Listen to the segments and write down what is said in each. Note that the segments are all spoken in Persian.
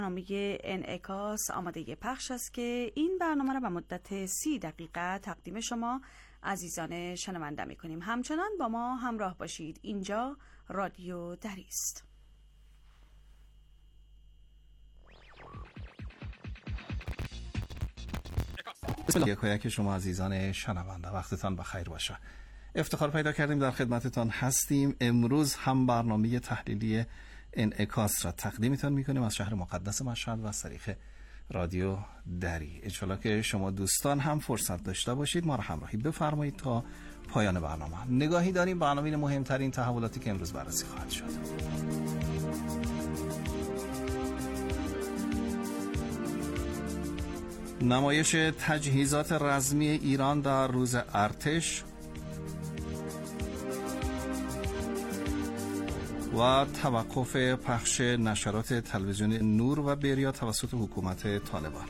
برنامه انعکاس آماده پخش است که این برنامه را به مدت 30 دقیقه تقدیم شما عزیزان شنونده می کنیم. همچنان با ما همراه باشید. اینجا رادیو دری است. بسم الله. یکایک شما عزیزان شنونده، وقتتان بخیر باشه. افتخار پیدا کردیم در خدمتتان هستیم. امروز هم برنامه تحلیلی انعکاس را تقدیمتان میکنیم از شهر مقدس مشهد و از طریق رادیو دری. انشالله که شما دوستان هم فرصت داشته باشید ما را همراهی بفرمایید تا پایان برنامه. نگاهی داریم برنامه مهمترین تحولاتی که امروز بررسی خواهد شد. نمایش تجهیزات رزمی ایران در روز ارتش و توقف پخش نشرات تلویزیون نور و بریا توسط حکومت طالبان.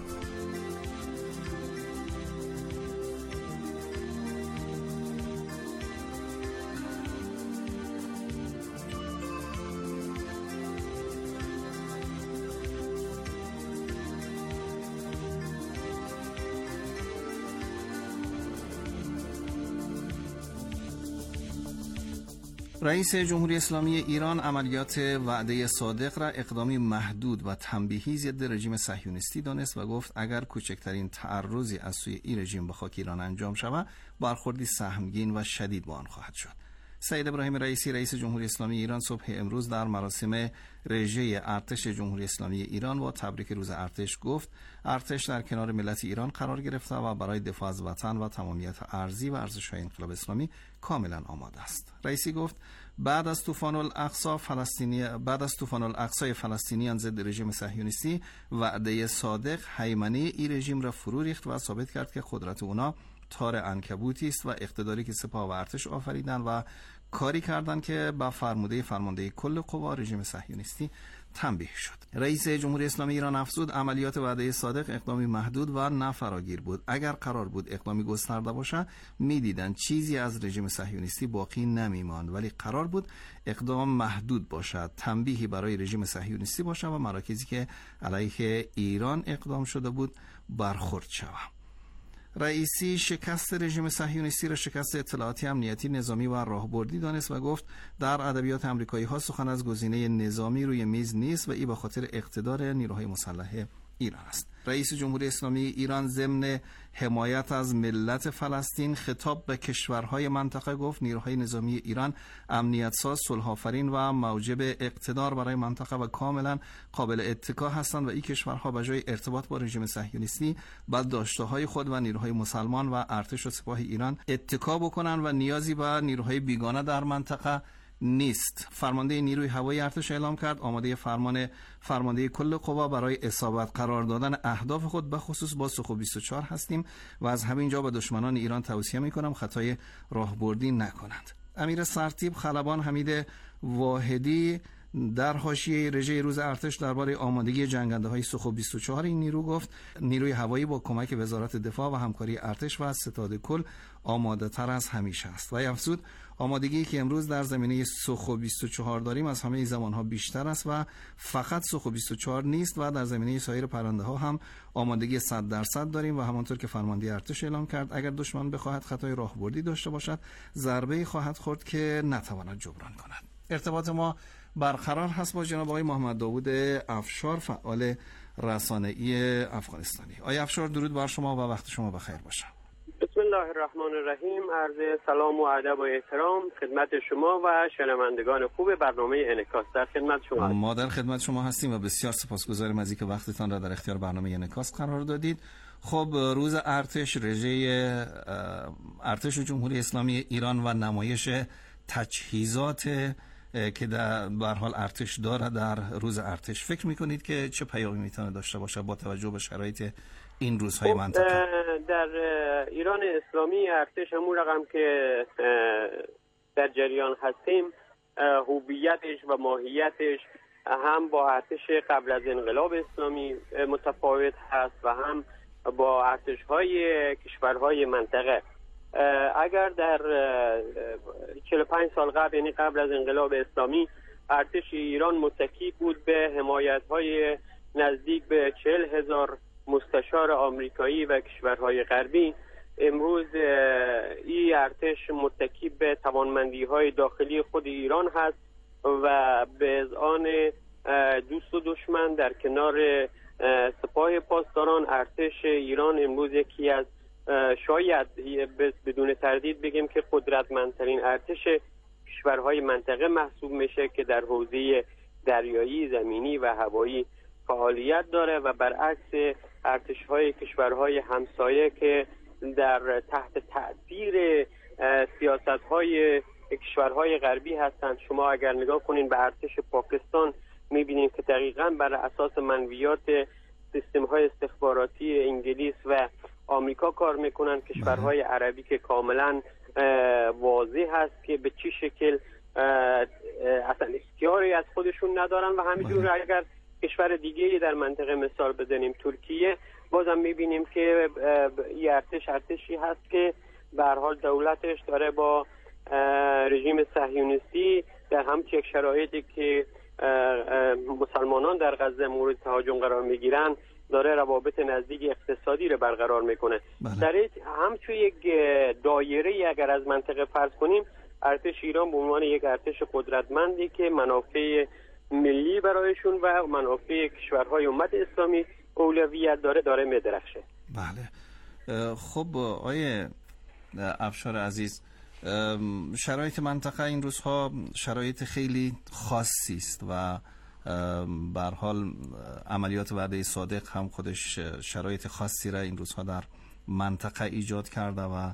رئیس جمهوری اسلامی ایران عملیات وعده صادق را اقدامی محدود و تنبیهی ضد رژیم صهیونیستی دانست و گفت اگر کوچکترین تعرضی از سوی این رژیم به خاک ایران انجام شود برخوردی سهمگین و شدید با آن خواهد شد. سید ابراهیم رئیسی رئیس جمهوری اسلامی ایران صبح امروز در مراسم رژه ارتش جمهوری اسلامی ایران با تبریک روز ارتش گفت ارتش در کنار ملت ایران قرار گرفته و برای دفاع از وطن و تمامیت ارضی و ارزش‌های انقلاب اسلامی کاملا آماده است. رئیسی گفت بعد از طوفان الاقصای فلسطینیان ضد رژیم صهیونیستی وعده صادق هیمنه این رژیم را فرو ریخت و ثابت کرد که قدرت اونا تار عنکبوتی است و اقتداری که سپاه و ارتش آفریدن و کاری کردند که با فرمانده کل قوا رژیم صهیونیستی تنبیه شد. رئیس جمهوری اسلامی ایران افزود عملیات وعده صادق اقدامی محدود و نافراگیر بود. اگر قرار بود اقدامی گسترده باشه میدیدن چیزی از رژیم صهیونیستی باقی نمیماند، ولی قرار بود اقدام محدود باشد، تنبیهی برای رژیم صهیونیستی باشه و مراکزی که علیه ایران اقدام شده بود برخورد شود. رئیسی شکست رژیم صهیونیستی را شکست اطلاعاتی، امنیتی، نظامی و راهبردی دانست و گفت در ادبیات آمریکایی ها سخن از گزینه نظامی روی میز نیست و این به خاطر اقتدار نیروهای مسلح ایران است. رئیس جمهوری اسلامی ایران ضمن حمایت از ملت فلسطین خطاب به کشورهای منطقه گفت نیروهای نظامی ایران امنیت ساز، صلح آفرین و موجب اقتدار برای منطقه و کاملا قابل اتکا هستند و این کشورها به جای ارتباط با رژیم صهیونیستی باید داشته‌های خود و نیروهای مسلمان و ارتش و سپاه ایران اتکا بکنند و نیازی به نیروهای بیگانه در منطقه نیست. فرمانده نیروی هوایی ارتش اعلام کرد آماده فرمانده کل قوا برای اصابت قرار دادن اهداف خود به خصوص با سخو 24 هستیم و از همین جا به دشمنان ایران توصیه میکنم خطای راهبردی نکنند. امیر سرتیپ خلبان حمید واحدی در حاشیه رژه روز ارتش درباره آمادگی جنگنده‌های سخو 24 این نیرو گفت نیروی هوایی با کمک وزارت دفاع و همکاری ارتش و ستاد کل آماده تر از همیشه است و افزود آمادگی که امروز در زمینه سخو 24 داریم از همه زمانها بیشتر است و فقط سخو 24 نیست و در زمینه سایر پرنده ها هم آمادگی 100% داریم و همانطور که فرمانده ارتش اعلام کرد اگر دشمن بخواهد خطای راهبردی داشته باشد ضربه خواهد خورد که نتواند جبران کند. ارتباط ما برقرار هست با جناب آقای محمد داوود افشار فعال رسانه‌ای افغانستانی. آقای افشار درود بر شما و وقت شما بخیر باشه. بسم الله الرحمن الرحیم. عرض سلام و ادب و احترام خدمت شما و شنوندگان خوب برنامه انعکاس. در خدمت شما هستیم. ما در خدمت شما هستیم و بسیار سپاسگزاریم از اینکه وقتتان را در اختیار برنامه انعکاس قرار دادید. خب روز ارتش رژه ارتش جمهوری اسلامی ایران و نمایش تجهیزات که در به هر حال ارتش داره در روز ارتش فکر میکنید که چه پیامی میتونه داشته باشه با توجه به شرایط این روزهای منطقه؟ در ایران اسلامی ارتش همون رقم که در جریان هستیم هویتش و ماهیتش هم با ارتش قبل از انقلاب اسلامی متفاوت هست و هم با ارتش‌های کشورهای منطقه. اگر در 45 سال قبل یعنی قبل از انقلاب اسلامی ارتش ایران متکی بود به حمایت‌های نزدیک به 40,000 مستشار آمریکایی و کشورهای غربی امروز این ارتش متکی به توانمندی‌های داخلی خود ایران هست و به اذعان دوست و دشمن در کنار سپاه پاسداران ارتش ایران امروز یکی از شاید بدون تردید بگیم که قدرتمندترین ارتش کشورهای منطقه محسوب میشه که در حوزه دریایی، زمینی و هوایی فعالیت داره و برعکس ارتش‌های کشورهای همسایه که در تحت تأثیر سیاست‌های کشورهای غربی هستند. شما اگر نگاه کنین به ارتش پاکستان می‌بینید که دقیقاً بر اساس منویات سیستم‌های استخباراتی انگلیس و آمریکا کار میکنن. کشورهای عربی که کاملا واضح هست که به چه شکل اصلا اختیاری از خودشون ندارن و همینجور اگر کشور دیگه در منطقه مثال بزنیم ترکیه، بازم میبینیم که این ارتشی هست که به هر حال دولتش داره با رژیم صهیونیستی در همچین یک شرایطی که مسلمانان در غزه مورد تهاجم قرار میگیرن داره روابط نزدیک اقتصادی رو برقرار میکنه. در همچون یک دایره اگر از منطقه فرض کنیم، ارتش ایران به عنوان یک ارتش قدرتمندی که منافع ملی برایشون و منافع کشورهای امت اسلامی اولویت داره میدرخشه. بله. خب آیه افشار عزیز، شرایط منطقه این روزها شرایط خیلی خاصی است و به هر حال عملیات وعده صادق هم خودش شرایط خاصی را این روزها در منطقه ایجاد کرده و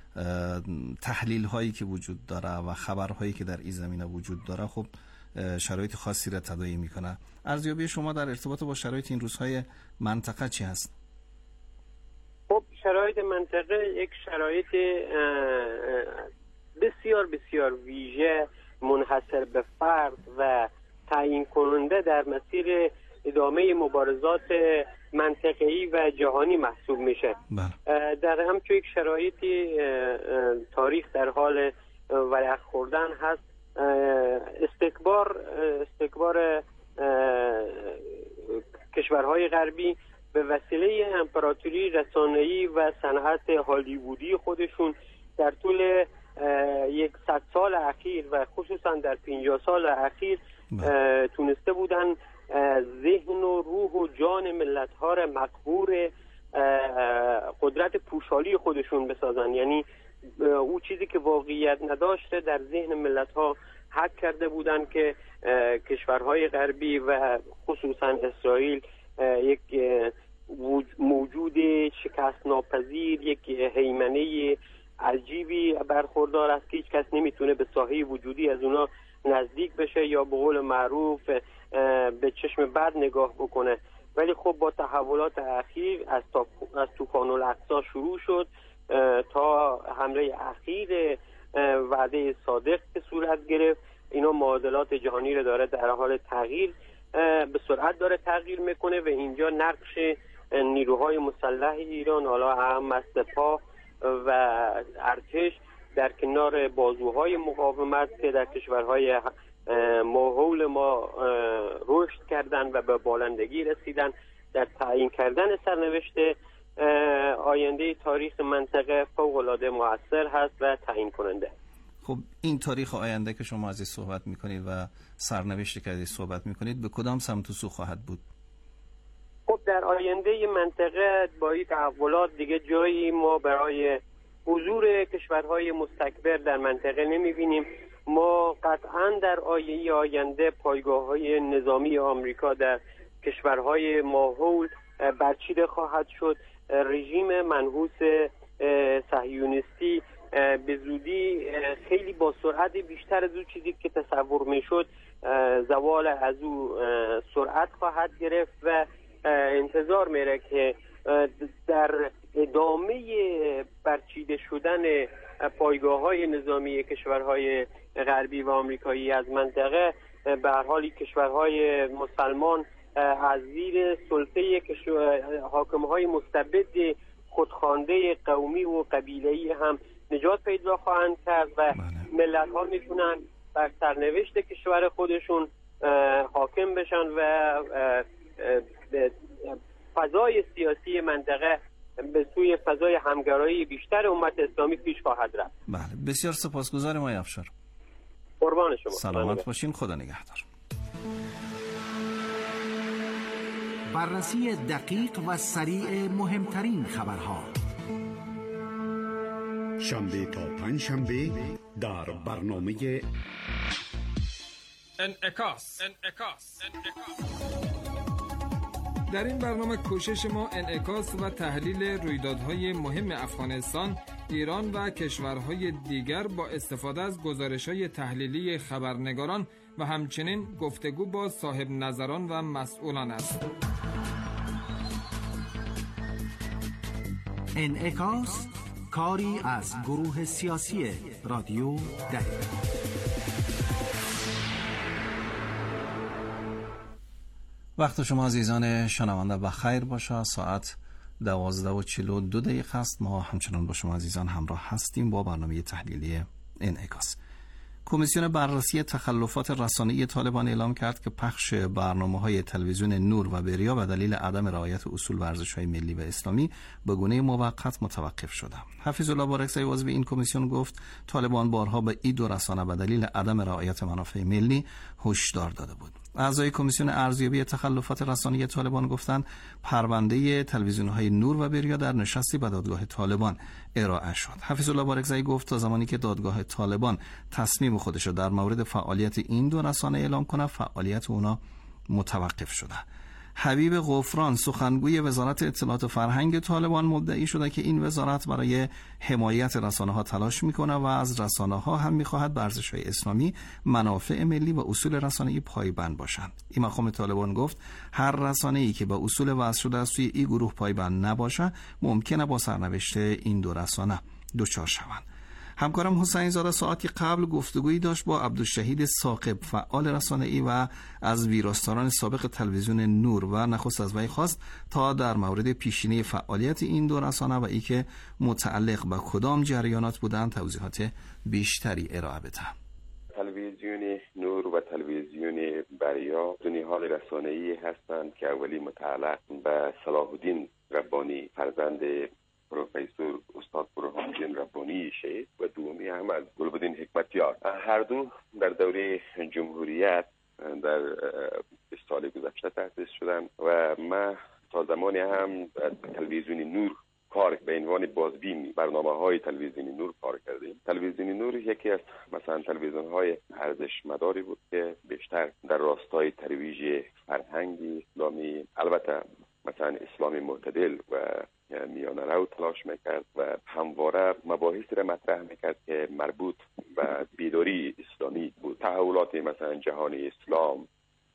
تحلیل هایی که وجود داره و خبرهایی که در این زمینه وجود داره خب شرایط خاصی را تداعی میکنه. ارزیابی شما در ارتباط با شرایط این روزهای منطقه چی هست؟ خب شرایط منطقه یک شرایط بسیار بسیار ویژه، منحصر به فرد و تعیین کننده در مسیر ادامه مبارزات منطقه‌ای و جهانی محسوب میشه. در همچون یک شرایطی تاریخ در حال ورق خوردن هست. استکبار کشورهای غربی به وسیله امپراتوری رسانه‌ای و صنعت هالیوودی خودشون در طول 100 سال اخیر و خصوصا در 50 سال اخیر تونسته بودن ذهن و روح و جان ملت‌ها را مقهور قدرت پوشالی خودشون بسازن. یعنی او چیزی که واقعیت نداشته در ذهن ملت‌ها حک کرده بودن که کشورهای غربی و خصوصا اسرائیل یک موجود شکست ناپذیر، یک هیمنه عجیبی برخوردار است که هیچ کس نمیتونه به ساحه وجودی از اونا نزدیک بشه یا به قول معروف به چشم بد نگاه بکنه. ولی خب با تحولات اخیر از طوفان الاقصی شروع شد تا حمله اخیر وعده صادق که صورت گرفت، اینا معادلات جهانی رو داره در حال تغییر به سرعت داره تغییر میکنه و اینجا نقش نیروهای مسلح ایران، حالا هم از سپاه و ارتش در کنار بازوهای مقاومت که در کشورهای ماحول ما رشد کردن و به بالندگی رسیدن در تعیین کردن سرنوشت آینده تاریخ منطقه فوق‌العاده مؤثر هست و تعیین کننده. خب این تاریخ آینده که شما ازش صحبت میکنید و سرنوشتی که ازش صحبت میکنید به کدام سمت و سو خواهد بود؟ خب در آینده منطقه با این تحولات دیگه جایی ما برای حضور کشورهای مستکبر در منطقه نمیبینیم. ما قطعا در آینده پایگاه‌های نظامی آمریکا در کشورهای ماحول برچیده خواهد شد. رژیم منحوس صهیونیستی به زودی خیلی با سرعت بیشتر از اون چیزی که تصور میشد زوال از او سرعت خواهد گرفت و انتظار میره که در ادامه برچیده شدن پایگاه‌های نظامی کشورهای غربی و آمریکایی از منطقه، به هر حال کشورهای مسلمان از زیر سلطه حاکم‌های مستبد خودخوانده قومی و قبیله‌ای هم نجات پیدا خواهند کرد و ملت‌ها میتونن بر سرنوشت کشور خودشون حاکم بشن و فضای سیاسی منطقه به سوی فضای همگرایی بیشتر امت اسلامی پیش خواهد رفت. بله، بسیار سپاسگزارم آقای افشار. قربان شما. سلامت باشین، خدا نگهدار. بررسی دقیق و سریع مهمترین خبرها، شنبه تا پنجشنبه در برنامه انعکاس. در این برنامه کوشش ما انعکاس و تحلیل رویدادهای مهم افغانستان، ایران و کشورهای دیگر با استفاده از گزارش‌های تحلیلی خبرنگاران و همچنین گفتگو با صاحب نظران و مسئولان است. انعکاس، کاری از گروه سیاسی رادیو دری. وقت شما عزیزان شنونده بخیر باشه. ساعت 12:42 است. ما همچنان با شما عزیزان همراه هستیم با برنامه تحلیلی انعکاس. کمیسیون بررسی تخلفات رسانه‌ای طالبان اعلام کرد که پخش برنامه‌های تلویزیون نور و بریا به دلیل عدم رعایت اصول ورزش‌های ملی و اسلامی به گونه موقت متوقف شده. حفیظ الله بارکزی عضو این کمیسیون گفت طالبان بارها به این دو رسانه به دلیل عدم رعایت منافع ملی هشدار داده بود. اعضای کمیسیون ارزیابی تخلفات رسانه‌ای طالبان گفتند پرونده تلویزیون‌های نور و بریا در نشستی به دادگاه طالبان ارائه شد. حفیظ الله بارکزی گفت تا زمانی که دادگاه طالبان تصمیم خودش در مورد فعالیت این دو رسانه اعلام کنه، فعالیت اونا متوقف شده. حبیب غفران سخنگوی وزارت اطلاعات و فرهنگ طالبان مدعی شده که این وزارت برای حمایت رسانه‌ها تلاش میکنه و از رسانه‌ها هم میخواهد به ارزش‌های اسلامی، منافع ملی و اصول رسانه‌ای پایبند باشند. این مقام طالبان گفت هر رسانه‌ای که به اصول وضع شده از سوی این گروه پایبند نباشه ممکنه با سرنوشت این دو رسانه دچار شوند. همکارم حسین زاده ساعتی قبل گفتگویی داشت با عبدالشهید ثاقب، فعال رسانه‌ای و از ویراستاران سابق تلویزیون نور و نخست از وی خواست تا در مورد پیشینه فعالیت این دو رسانه و اینکه متعلق به کدام جریانات بودند توضیحات بیشتری ارائه بده. تلویزیون نور و تلویزیون بریا دو نهاد رسانه‌ای هستند که اولی متعلق به صلاح الدین ربانی فرزند پروفسور استاد برهان‌الدین ربانی شهید و دومی هم از گلبدین حکمتیار. هر دو در دوره جمهوریت در 20 سال گذشته تأسیس شدند و ما تا زمانی هم تلویزیون نور کار به عنوان بازبین برنامه‌های تلویزیون نور کار کردیم. تلویزیون نور یکی از مثلا تلویزیون‌های ارزشمداری بود که بیشتر در راستای ترویج فرهنگی اسلامی، البته مثلا اسلام معتدل و میانه رو تلاش میکرد و همواره مباحثی را مطرح میکرد که مربوط به بیداری اسلامی بود. تحولات مثلا جهانی اسلام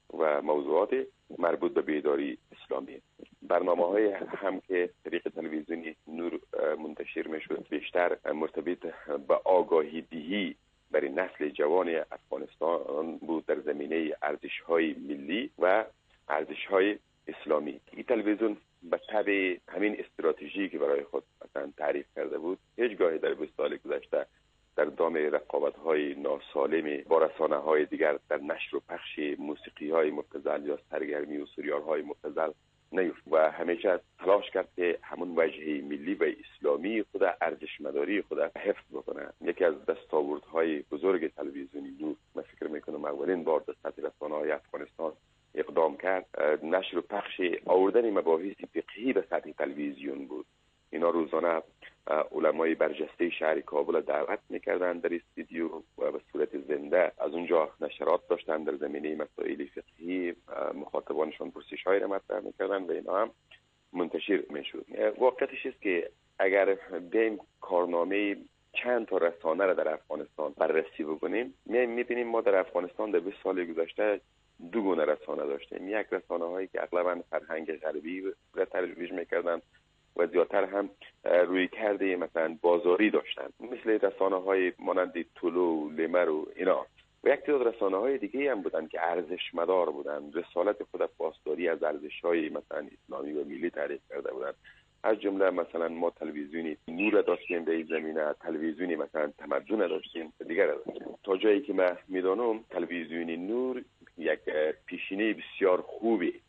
و موضوعات مربوط به بیداری اسلامی. برنامه‌های هم که طریق تلویزیونی نور منتشر میشد بیشتر مرتبط به آگاهی دهی برای نسل جوان افغانستان بود در زمینه ارزش‌های ملی و ارزش‌های اسلامی. این تلویزیون به تبع همین استراتژی که برای خود مثلا تعریف کرده بود هیچگاهی در 20 سال گذشته در دام رقابت‌های ناسالم با رسانه‌های دیگر در نشر و پخش موسیقی‌های مبتذل یا سرگرمی و سریال‌های مبتذل نیفت و همیشه تلاش کرد که همون وجهه ملی و اسلامی خود ارزشمداری خود حفظ بکنه. یکی از دستاوردهای بزرگ تلویزیون نور من فکر می‌کنم اولین بار در سطح رسانه‌های افغانستان اقدام کرد نشر و پخش آوردن مباحث فقهی به سطح تلویزیون بود. اینا روزانه علمای برجسته شهر کابل دعوت میکردن در استودیو و به صورت زنده از اونجا نشرات داشتن در زمینه مسائل فقهی، مخاطبانشان پرسش‌هایی را مطرح میکردن و اینا هم منتشر میشد. واقعیتش است که اگر بیم کارنامه چند تا رسانه را در افغانستان بررسی بکنیم میبینیم ما در افغانستان در 20 سال گذشته دو گونه رسانه داشتیم. یک رسانه هایی که اغلبا فرهنگ غربی را ترویج میکردن و زیادتر هم روی کرده مثلا بازاری داشتن، مثل رسانه های مانند طلوع، لمر و اینا. و یک تعداد رسانه های دیگه هم بودن که ارزش مدار بودن، رسالت خود پاسداری از ارزش های مثلا اسلامی و ملی تعریف کرده بودن. از جمله مثلا ما تلویزیونی نور داشتیم در این زمینه، تلویزیونی مثلا تمدن داشتیم، دیگر داشتیم. تا جایی که من میدانم تلویزیونی نور یک پیشینه بسیار خوبی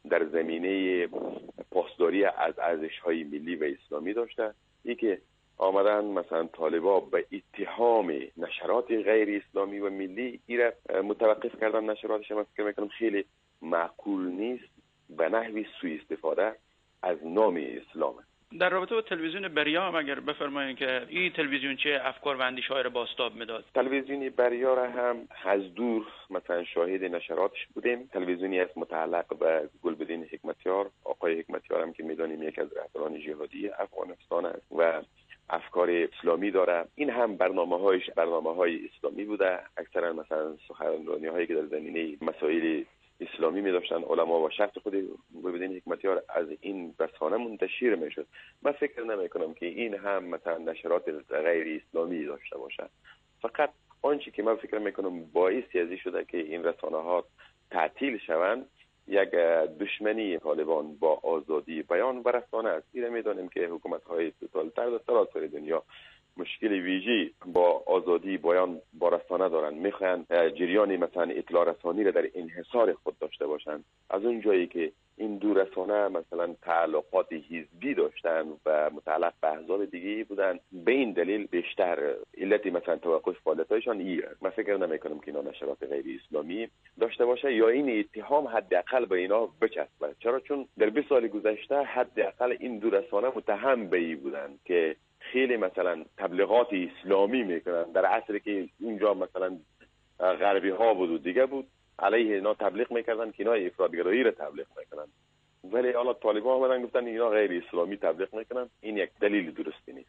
در زمینه پاسداری از ارزش‌های ملی و اسلامی داشته. که آمدن مثلا طالبا به اتهام نشرات غیر اسلامی و ملی ایره متوقف کردن نشراتش. من فکر میکنم خیلی معقول نیست به نحوی سوء استفاده از نام اسلام. در رابطه با تلویزیون بریا هم اگر بفرمایید که این تلویزیون چه افکار و اندیشه‌های را بازتاب میداد؟ تلویزیون بریا را هم از دور مثلا شاهد نشراتش بودیم. تلویزیونی است متعلق به گلبدین حکمتیار. آقای حکمتیار هم که میدانیم یک از رهبران جهادی افغانستان است و افکار اسلامی داره. این هم برنامه‌های اسلامی بوده. اکثرا مثلا سخنرانی‌هایی که در زمینه مسائل اسلامی می داشتن علما و شخص خود گلبدین حکمتیار از این رسانه منتشر می شد. من فکر نمی کنم که این هم مثلا نشرات غیر اسلامی داشته باشه. فقط آنچه که من فکر می کنم باعثی ازی شده که این رسانه ها تعطیل شوند یک دشمنی طالبان با آزادی بیان و رسانه است. این می دانیم که حکومت های توتالیتر در سراسر دنیا مشکل ویژی با آزادی بیان با رسانه دارن. میخوان جریان مثلا اطلاع رسانی را در انحصار خود داشته باشند. از اون جایی که این دو رسانه مثلا تعلقات حزبی داشتن و متعلق به احزاب دیگه بودن، به این دلیل بیشتر علت مثلا توقف فعالیت‌هایشان ایه. من فکر نمی‌کنم که اینا نشرات غیر اسلامی داشته باشه یا این اتهام حداقل به اینا بچسبه. چرا؟ چون در 20 سال گذشته حداقل این دو رسانه متهم به این بودن که خیلی مثلا تبلیغات اسلامی میکنن در عصری که اونجا مثلا غربی ها بود و دیگه بود، علیه اینا تبلیغ میکردن که اینا افراطگرایی را تبلیغ میکنن. ولی حالا طالبان آمدن گفتن اینا غیر اسلامی تبلیغ میکنن. این یک دلیل درستی نیست.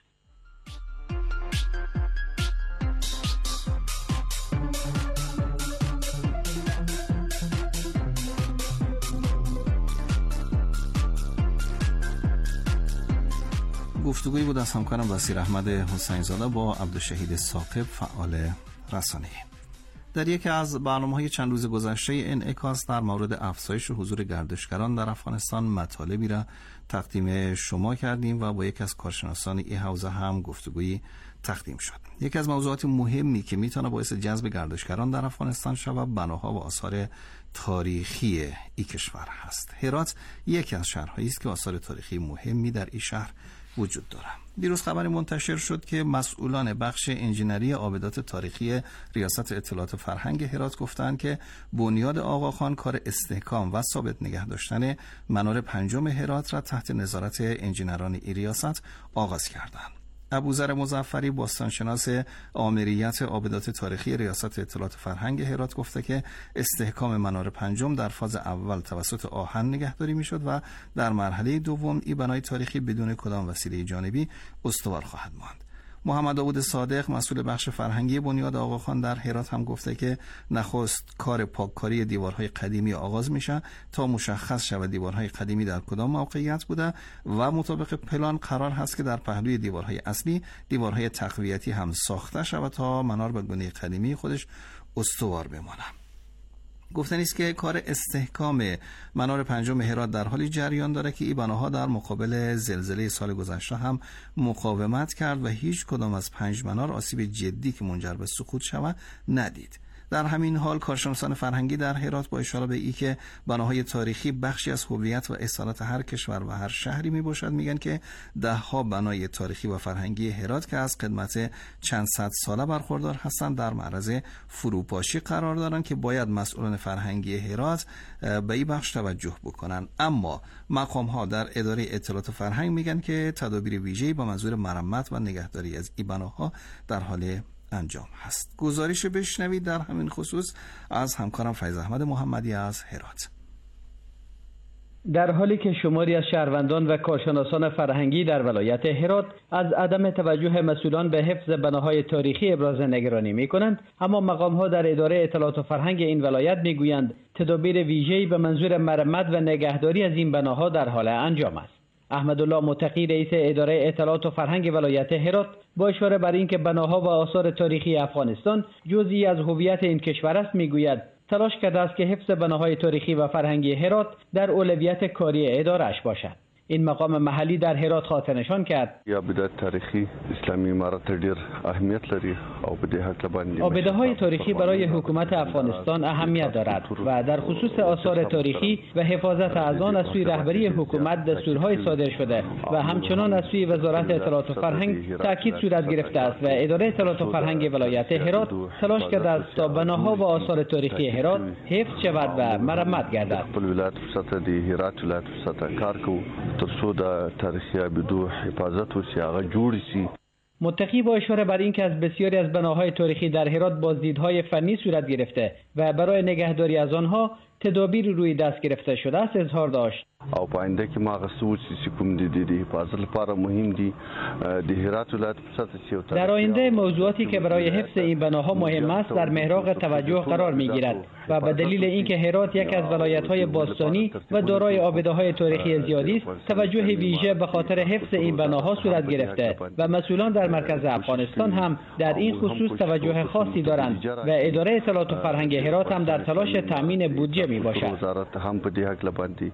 گفتگویی بود از همکارم وسیر احمد حسین زاده با عبدالشهید ثاقب، فعال رسانه‌ای. در یکی از برنامه‌های چند روز گذشته انعکاس در مورد افزایش حضور گردشگران در افغانستان مطالبی را تقدیم شما کردیم و با یکی از کارشناسان این حوزه هم گفتگویی تقدیم شد. یکی از موضوعات مهمی که میتونه باعث جذب گردشگران در افغانستان شود بناها و آثار تاریخی این کشور هست. هرات یکی از شهرهایی است که آثار تاریخی مهمی در این شهر وجود داره. دیروز خبری منتشر شد که مسئولان بخش انجینری آبدات تاریخی ریاست اطلاعات فرهنگ هرات گفتند که بنیاد آقاخان کار استحکام و ثابت نگه داشتن منار پنجم هرات را تحت نظارت انجینران این ریاست آغاز کردند. ابوذر مظفری باستانشناس آمریت آبدات تاریخی ریاست اطلاعات فرهنگ هرات گفته که استحکام منار پنجم در فاز اول توسط آهن نگهداری میشد و در مرحله دوم این بنای تاریخی بدون کدام وسیله جانبی استوار خواهد ماند. محمد داوود صادق مسئول بخش فرهنگی بنیاد آقاخان در هرات هم گفته که نخست کار پاککاری دیوارهای قدیمی آغاز میشه تا مشخص شود دیوارهای قدیمی در کدام موقعیت بوده و مطابق پلان قرار هست که در پهلوی دیوارهای اصلی دیوارهای تقویتی هم ساخته شود تا منار به گونه قدیمی خودش استوار بمانه. گفتنی است که کار استحکام منار پنجم هرات در حالی جریان داره که این بناها در مقابل زلزله سال گذشته هم مقاومت کرد و هیچ کدام از 5 منار آسیب جدی که منجر به سقوط شود ندید. در همین حال کارشناسان فرهنگی در هرات با اشاره به این که بناهای تاریخی بخشی از هویت و اصالت هر کشور و هر شهری می باشد میگن که دهها بنای تاریخی و فرهنگی هرات که از قدمت چند صد ساله برخوردار هستند در معرض فروپاشی قرار دارند که باید مسئولان فرهنگی هرات به این بخش توجه بکنند. اما مقام ها در اداره اطلاعات فرهنگ میگن که تدابیر ویژه‌ای با منظور مرمت و نگهداری از این بناها در حال انجام هست. گزارش بشنوید در همین خصوص از همکارم فیض احمد محمدی از هرات. در حالی که شماری از شهروندان و کارشناسان فرهنگی در ولایت هرات از عدم توجه مسئولان به حفظ بناهای تاریخی ابراز نگرانی می‌کنند، اما مقام‌ها در اداره اطلاعات و فرهنگ این ولایت می‌گویند تدابیر ویژه‌ای به منظور مرمت و نگهداری از این بناها در حال انجام است. احمدالله متقی رئیس اداره اطلاعات و فرهنگ ولایت هرات با اشاره بر اینکه بناها و آثار تاریخی افغانستان جزئی از هویت این کشور است میگوید تلاش کرده است که حفظ بناهای تاریخی و فرهنگی هرات در اولویت کاری اداره‌اش باشد. این مقام محلی در هرات خاطر نشان کرد. آبده‌های تاریخی اسلامی امارات ډیر اهمیت لري او په دې حق باندې آبده‌های تاریخی برای حکومت افغانستان اهمیت دارد و در خصوص آثار تاریخی و حفاظت از آن از سوی رهبری حکومت دستورهای صادر شده و همچنان از سوی وزارت اطلاعات و فرهنگ تاکید صورت گرفته است و اداره اطلاعات و فرهنگ ولایت هرات تلاش کرده است تا بناها و آثار تاریخی هرات حفظ شود و مرمت گردد. ولایت سطح دی هرات ولایت سطح کار کو ترڅو د تاریخي آبدو حفاظت وشي هغه جوړ شي. متقی با اشاره بر اینکه از بسیاری از بناهای تاریخی در هرات بازدیدهای فنی صورت گرفته و برای نگهداری از آنها تدابیر روی دست گرفته شده است اظهار داشت. او پاینده کې ما غسوچ کوم دي حفاظت لپاره مهم دي د هرات ولایت سطح. در آینده موضوعاتی که برای حفظ این بناها مهم است در محراق توجه قرار می‌گیرد و به دلیل اینکه هرات یک از ولایت‌های باستانی و دارای آبده‌های تاریخی زیادی است توجه ویژه به خاطر حفظ این بناها صورت گرفته و مسئولان در مرکز افغانستان هم در این خصوص توجه خاصی دارند و اداره اطلاعات و فرهنگ هرات هم در تلاش تامین بودجه میباشد. وزارت هم په دې حق باندې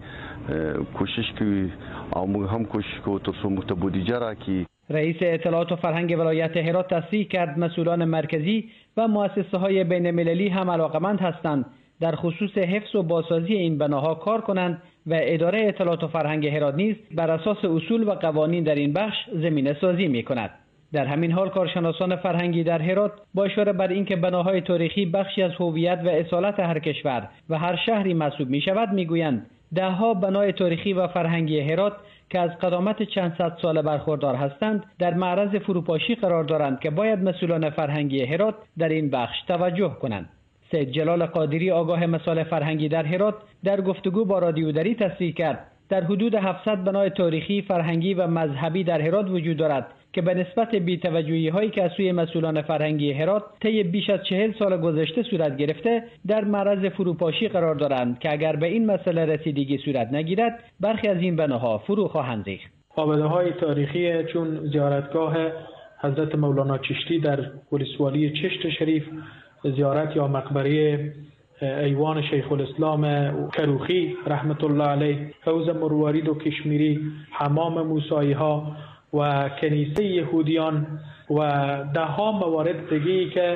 کوشش کوي او موږ هم کوشش کوو ترڅو موږ ته بودجه راکړي. رئیس اطلاعات و فرهنگ ولایت هرات تصریح کرد مسئولان مرکزی و مؤسسه‌های بین‌المللی هم علاقمند هستند در خصوص حفظ و بازسازی این بناها کار کنند و اداره اطلاعات و فرهنگ هرات نیز بر اساس اصول و قوانین در این بخش زمینه سازی می‌کند. در همین حال کارشناسان فرهنگی در هرات با اشاره بر اینکه بناهای تاریخی بخشی از هویت و اصالت هر کشور و هر شهری محسوب می‌شود می‌گویند ده‌ها بنای تاریخی و فرهنگی هرات که از قدامت چند صد ساله برخوردار هستند در معرض فروپاشی قرار دارند که باید مسئولان فرهنگی هرات در این بخش توجه کنند. سید جلال قادری آگاه مسائل فرهنگی در هرات در گفتگو با رادیو دری تصریح کرد در حدود 700 بنای تاریخی، فرهنگی و مذهبی در هرات وجود دارد که به نسبت بی‌توجهی‌هایی که از سوی مسئولان فرهنگی هرات طی بیش از 40 سال گذشته صورت گرفته در معرض فروپاشی قرار دارند که اگر به این مسئله رسیدگی صورت نگیرد برخی از این بناها فرو خواهند ریخت. آبده‌های تاریخی چون زیارتگاه حضرت مولانا چشتی در ولسوالی چشت شریف، زیارت یا مقبره ایوان شیخ الاسلام کروخی رحمت الله علیه، حوض مروارید و کشمیری، حمام موسایی ها و کنیسه یهودیان و ده‌ها موارد دیگه‌ای که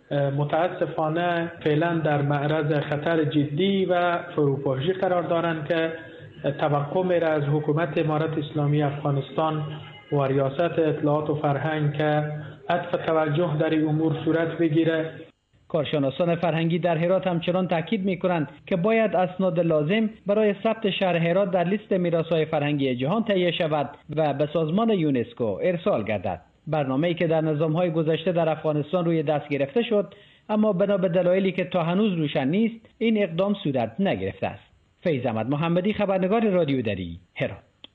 متاسفانه فعلا در معرض خطر جدی و فروپاشی قرار دارند که توقع میره از حکومت امارت اسلامی افغانستان و ریاست اطلاعات و فرهنگ که عطف توجه در این امور صورت بگیره. کارشناسان فرهنگی در هرات همچنان تاکید می‌کنند که باید اسناد لازم برای ثبت شهر هرات در لیست میراث‌های فرهنگی جهان تهیه شود و به سازمان یونسکو ارسال گردد. برنامه‌ای که در نظام‌های گذشته در افغانستان روی دست گرفته شد اما بنا به دلایلی که تا هنوز روشن نیست این اقدام صورت نگرفته است. فیض احمد محمدی، خبرنگار رادیو دری، هرات.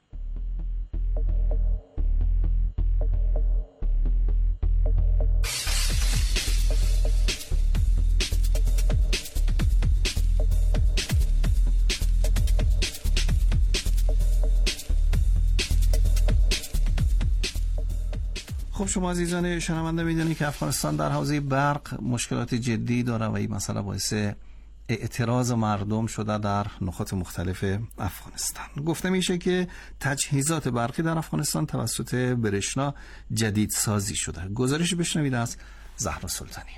خب شما عزیزان شنونده میدونید که افغانستان در حوزه برق مشکلات جدی داره و این مسئله باعث اعتراض مردم شده در نقاط مختلف افغانستان. گفته میشه که تجهیزات برقی در افغانستان توسط برشنا جدید سازی شده. گزارش بشنوید از زهرا سلطانی.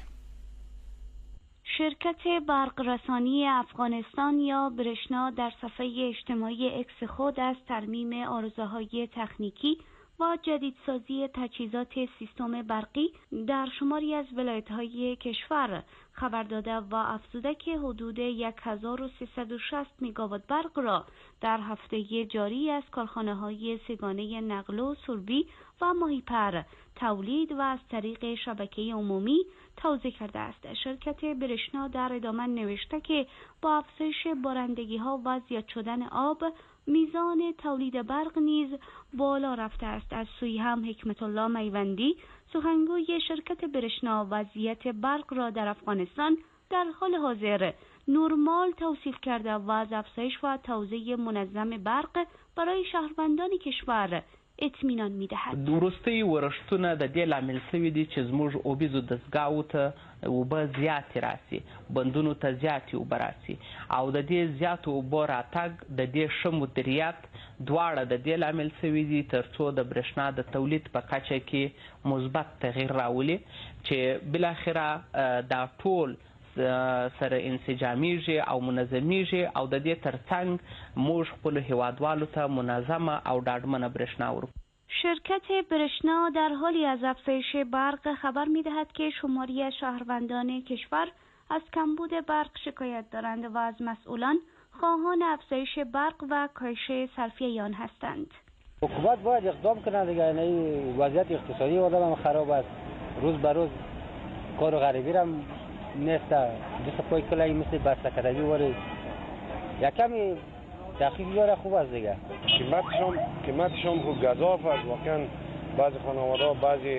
شرکت برق رسانی افغانستان یا برشنا در صفحه اجتماعی اکس خود از ترمیم آرزوهای تکنیکی و جدیدسازی تجهیزات سیستم برقی در شماری از ولایت‌های کشور خبر داده و افزوده که حدود 1360 مگاوات برق را در هفته جاری از کارخانه‌های سگانه نقل و سربی و ماهیپر تولید و از طریق شبکه عمومی توزیع کرده است. شرکت برشنا در ادامه نوشته که با افزایش بارندگی‌ها و زیاد شدن آب میزان تولید برق نیز بالا رفته است. از سوی هم حکمت الله میوندی سخنگوی شرکت برشنا وضعیت برق را در افغانستان در حال حاضر نرمال توصیف کرده و از افزایش و توزیع منظم برق برای شهروندان کشور اطمینان می‌دهد. وروستي ورښتونه د دې لامل شوي دي چې زموږ اوبیزو دستګاو ته اوبه زیاتې راسي، بندونو ته زیاتې اوبه راسي او د دې زیاتو اوبو راتګ د دې ښه مدیریت دواړه د دې لامل شوي دي تر څو د برېښنا د تولید په کچه کې مثبت تغییر راولي چې بالاخره دا ټول سره انسجامیږي او منظمیږي او د دې ترڅنګ موږ خپلو هیوادوالو ته منظمه او ډاډمنه برېښنا ورکوو. شرکت برشنا در حالی از افزایش برق خبر می‌دهد که شماری از شهروندان کشور از کمبود برق شکایت دارند و از مسئولان خواهان افزایش برق و کاهش صرفی آن هستند. حکومت باید اقدام کنه دیگه، این وضعیت اقتصادی آدم هم خراب است، روز به روز کار و غریبی هم نیست، دست پای کلایی مثل بسته کردگی ولی یکمی تخفیف بیاره خوب است دیگه. قیمتشون خوب گزاف است. واقعا بعضی خانواده‌ها بعضی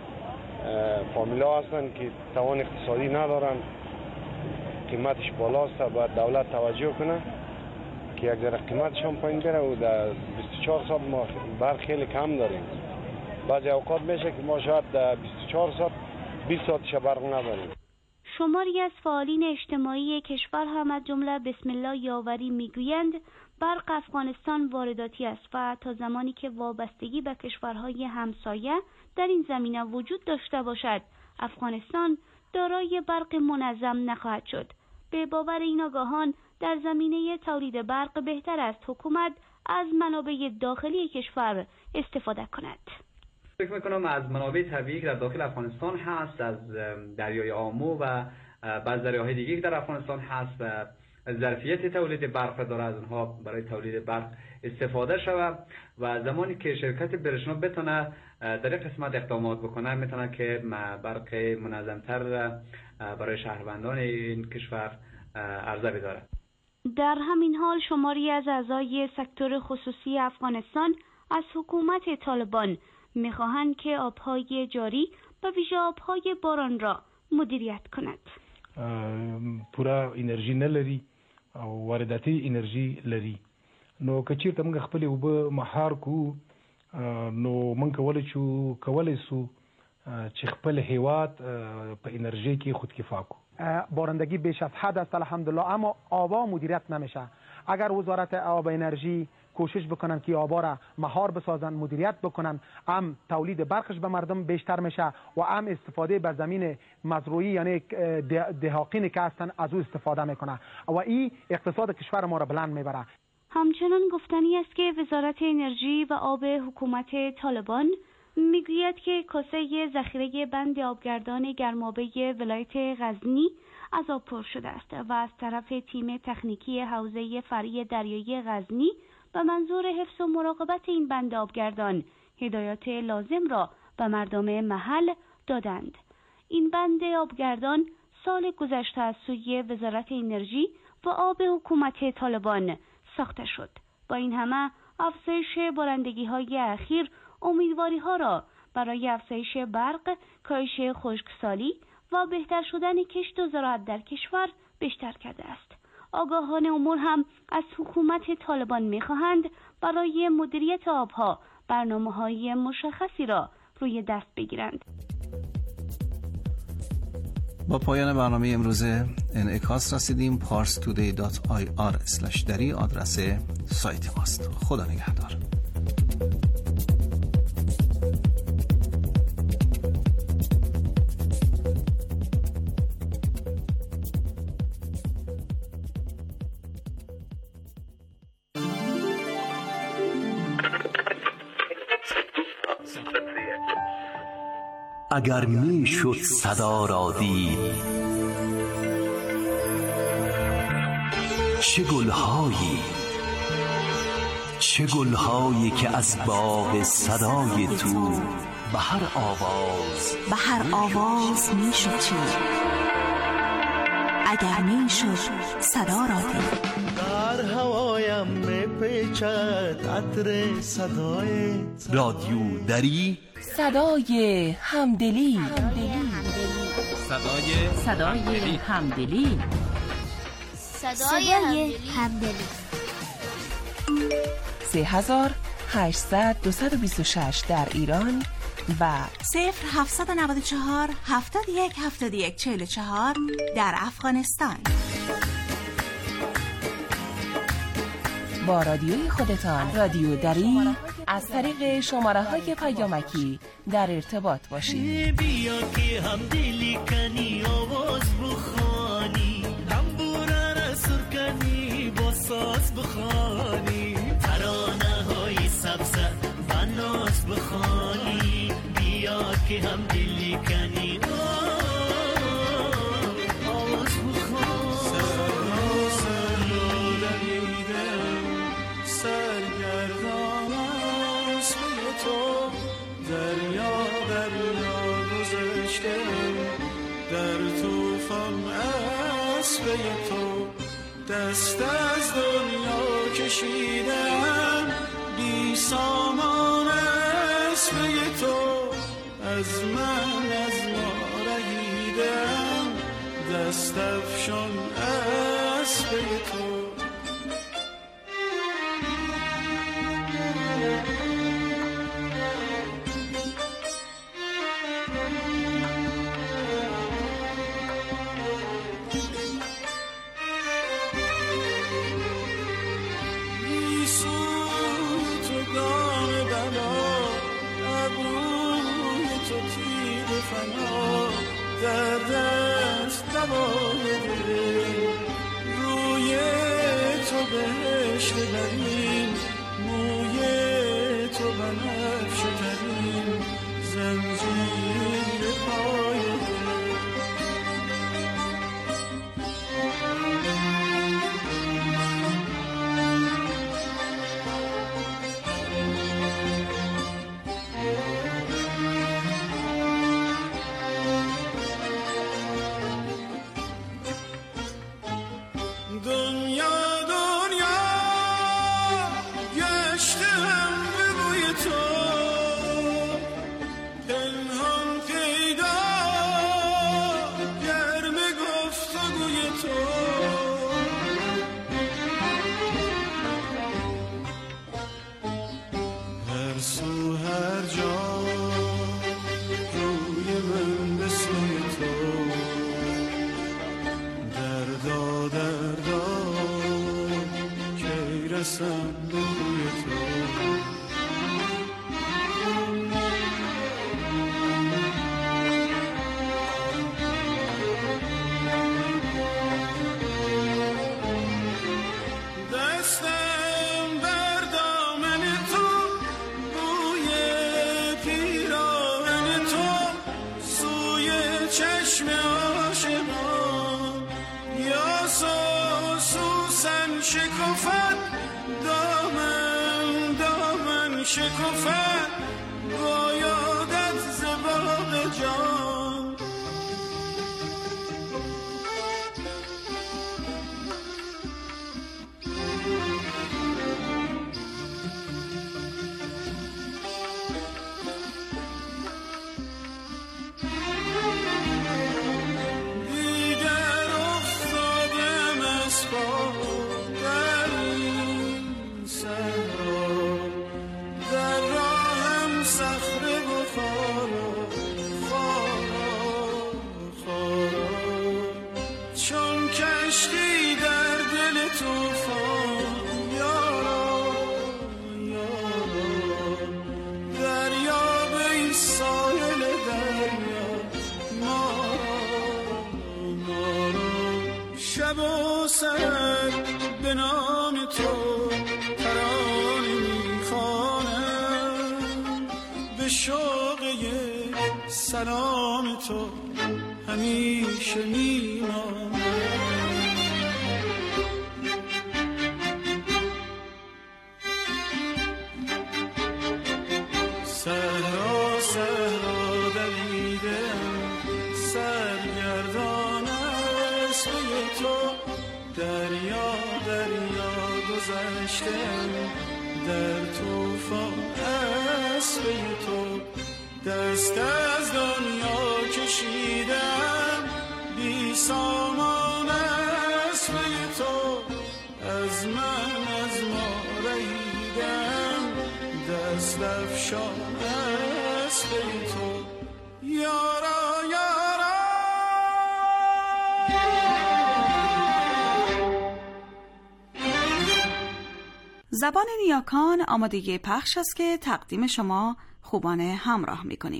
فامیل‌ها هستن که توان اقتصادی ندارن، قیمتش بالاست، باید دولت توجه کنه که یک ذره قیمتشون پایین بره و در 24 ساعت ما برق خیلی کم داریم. بعضی اوقات میشه که ما شاید در 24 ساعت 20 ساعتش برق نداریم. شماری از فعالین اجتماعی کشور هم از جمله بسم الله یاوری میگویند برق افغانستان وارداتی است و تا زمانی که وابستگی به کشورهای همسایه در این زمینه وجود داشته باشد افغانستان دارای برق منظم نخواهد شد. به باور این آگاهان در زمینه تولید برق بهتر است حکومت از منابع داخلی کشور استفاده کند. فکر میکنم از منابع طبیعی که در داخل افغانستان هست، از دریای آمو و بعض دریاهای دیگه که در افغانستان هست و ظرفیت تولید برق داره، از اونها برای تولید برق استفاده شود و زمانی که شرکت برشنا بتونه در این قسمت اقدامات بکنه میتونه که برق منظمتر برای شهروندان این کشور عرضه بداره. در همین حال شماری از اعضای سکتور خصوصی افغانستان از حکومت طالبان میخواهند که آبهای جاری و ویژه آبهای باران را مدیریت کند. پورا انرژی نلري او وارداتي انرژي لري، نو کچیرته موږ خپل اوبه مهار کو نو موږ کولای سو چې خپل هیواد په انرژی کې خودکفا کو. بارندگی بیش از حد است الحمدلله، اما آبا مدیریت نمیشه. اگر وزارت آب انرژی کوشش بکنن که آبا را مهار بسازن، مدیریت بکنن، هم تولید برقش به مردم بیشتر میشه و هم استفاده به زمین مزروعی یعنی دهاقینی که هستن از او استفاده میکنه و این اقتصاد کشور ما را بلند میبره. همچنان گفتنی است که وزارت انرژی و آب حکومت طالبان میگوید که کاسه ذخیره بند آبگردان گرمابه ولایت غزنی از آب پر شده است و از طرف تیم تکنیکی حوزه فرعی دریایی غزنی به منظور حفظ و مراقبت این بند آبگردان هدایات لازم را به مردم محل دادند. این بند آبگردان سال گذشته از سوی وزارت انرژی و آب حکومت طالبان ساخته شد. با این همه افزایش بارندگی‌های اخیر امیدواری ها را برای افزایش برق، کاهش خشکسالی و بهتر شدن کشت و زراعت در کشور بیشتر کرده است. آگاهان امور هم از حکومت طالبان می‌خواهند برای مدیریت آبها برنامه‌های مشخصی را روی دست بگیرند. با پایان برنامه امروزه انعکاس رسیدیم. parstoday.ir/dari آدرس سایت ماست. خدا نگهدار. اگر می شد صدا را دید، چه گلهایی که از باغ صدای تو به هر آواز می شد چید. اگر می شد صدا را دید، در هوایم می پیچد عطر صدایت. رادیو دری، صدای همدلی. صدای همدلی. 3000 800 226 در ایران و 0794 71 71 44 در افغانستان. با رادیوی خودتان، رادیو دری، از طریق شماره‌های پیامکی در ارتباط باشید. بیا که هم دلی کنی آواز بخوانی، دنبوره را سر کنی با ساز بخوانی، ترانه های سبز و ناز بخوانی. بیا که هم دلی کنی آواز بخوانی. سر دریدم سرگردان است به تو، دریا دریا گذشتم در طوفان است به تو. دست از دنیا کشیدم بی سامان است به تو. از من از ما رهیدم دست افشان است به تو. در دست دوای دل، روی تو بهشت برین، موی تو بنفش ترین، زنجیر پای دل. شکفت دامن شکفت بایادت زبان جان. دیگر افتادم از پا شب و سر به نام تو ترانه میخوانم، به شوق یک سلام تو همیشه میمانم. صحرا صحرا دویدم سرگردان است به تو، دریا دریا گذشتم در طوفان است به تو. دست از دنیا کشیدم بی سامان است به تو. از من از ما رهیدم دست افشان است به تو یارا یارا. زبان نیاکان آمادگی پخش است که تقدیم شما خوبانه همراه می‌کنیم.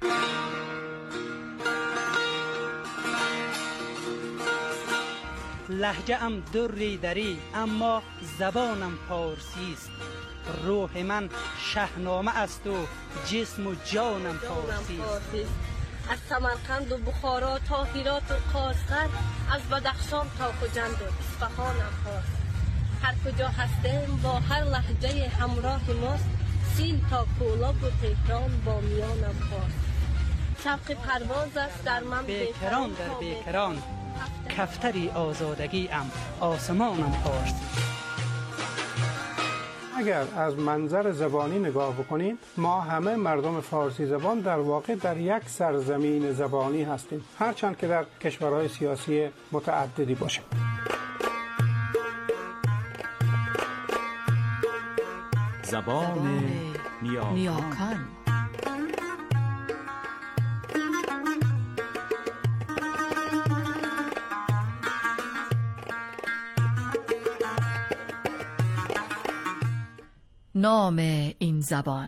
لهجه ام دری دری اما زبانم پارسی است. روح من شاهنامه است و جسم و جانم پارسی است. از سمرقند و بخارا تا هرات و قاشقر، از بدخشان تا خوجند و اصفهانم پارسی. هر کجا هستیم با هر لهجه همراه ماست، سیل تا کولاب و تهران با میانم پارسی. شوق پرواز است در من بیکران در بیکران، کفتری آزادگی ام آسمانم پارسی. اگر از منظر زبانی نگاه بکنیم، ما همه مردم فارسی زبان در واقع در یک سرزمین زبانی هستیم، هرچند که در کشورهای سیاسی متعددی باشیم. زبان نیاکان. نام این زبان.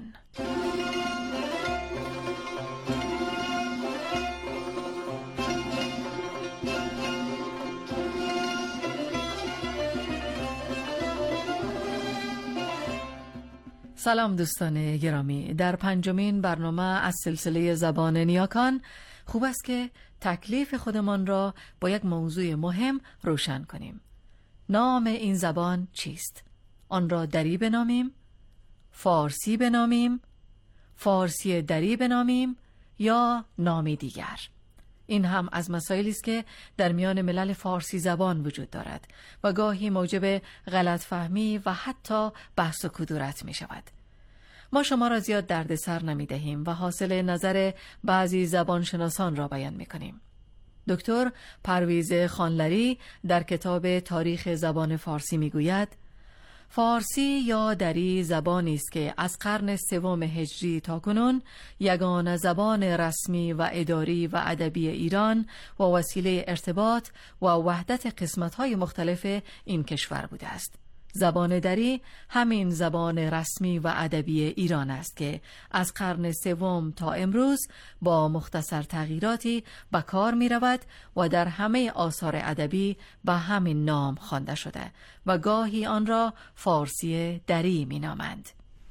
سلام دوستان گرامی، در پنجمین برنامه از سلسله زبان نیاکان خوب است که تکلیف خودمان را با یک موضوع مهم روشن کنیم. نام این زبان چیست؟ آن را دری بنامیم؟ فارسی بنامیم؟ فارسی دری بنامیم؟ یا نامی دیگر؟ این هم از مسائلی است که در میان ملل فارسی زبان وجود دارد و گاهی موجب غلط فهمی و حتی بحث و کدورت می شود. ما شما را زیاد دردسر نمی دهیم و حاصل نظر بعضی زبانشناسان را بیان می کنیم. دکتر پرویز خانلری در کتاب تاریخ زبان فارسی می گوید فارسی یا دری زبانی است که از قرن سوم هجری تاکنون یگانه زبان رسمی و اداری و ادبی ایران و وسیله ارتباط و وحدت قسمت‌های مختلف این کشور بوده است. زبان دری همین زبان رسمی و ادبی ایران است که از قرن سوم تا امروز با مختصر تغییراتی به کار می رود و در همه آثار ادبی به همین نام خوانده شده و گاهی آن را فارسی دری می نامند.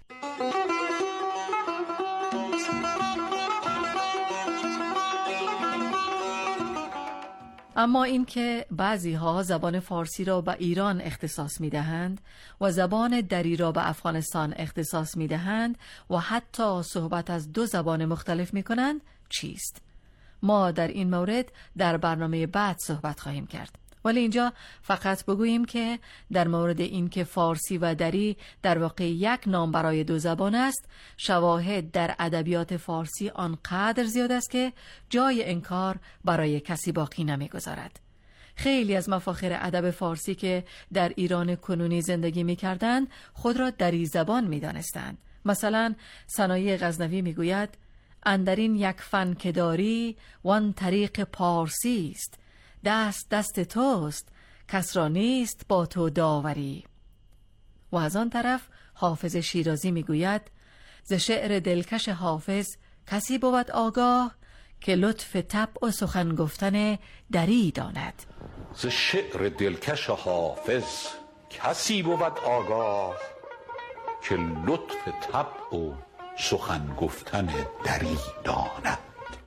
اما اینکه بعضی ها زبان فارسی را به ایران اختصاص می دهند و زبان دری را به افغانستان اختصاص می دهند و حتی صحبت از دو زبان مختلف می کنند چیست؟ ما در این مورد در برنامه بعد صحبت خواهیم کرد. ولی اینجا فقط بگوییم که در مورد این که فارسی و دری در واقع یک نام برای دو زبان است، شواهد در ادبیات فارسی آنقدر زیاد است که جای انکار برای کسی باقی نمی‌گذارد. خیلی از مفاخر ادب فارسی که در ایران کنونی زندگی می‌کردند خود را دری زبان می‌دانستند. مثلا صنایع غزنوی می‌گوید اندرین یک فن که داری وان طریق پارسی است، دست دست توست کس را نیست با تو داوری. و از آن طرف حافظ شیرازی میگوید ز شعر دلکش حافظ کسی بود آگاه که لطف طبع و سخن گفتن دری داند. ز شعر دلکش حافظ کسی بود آگاه که لطف طبع و سخن گفتن دری داند.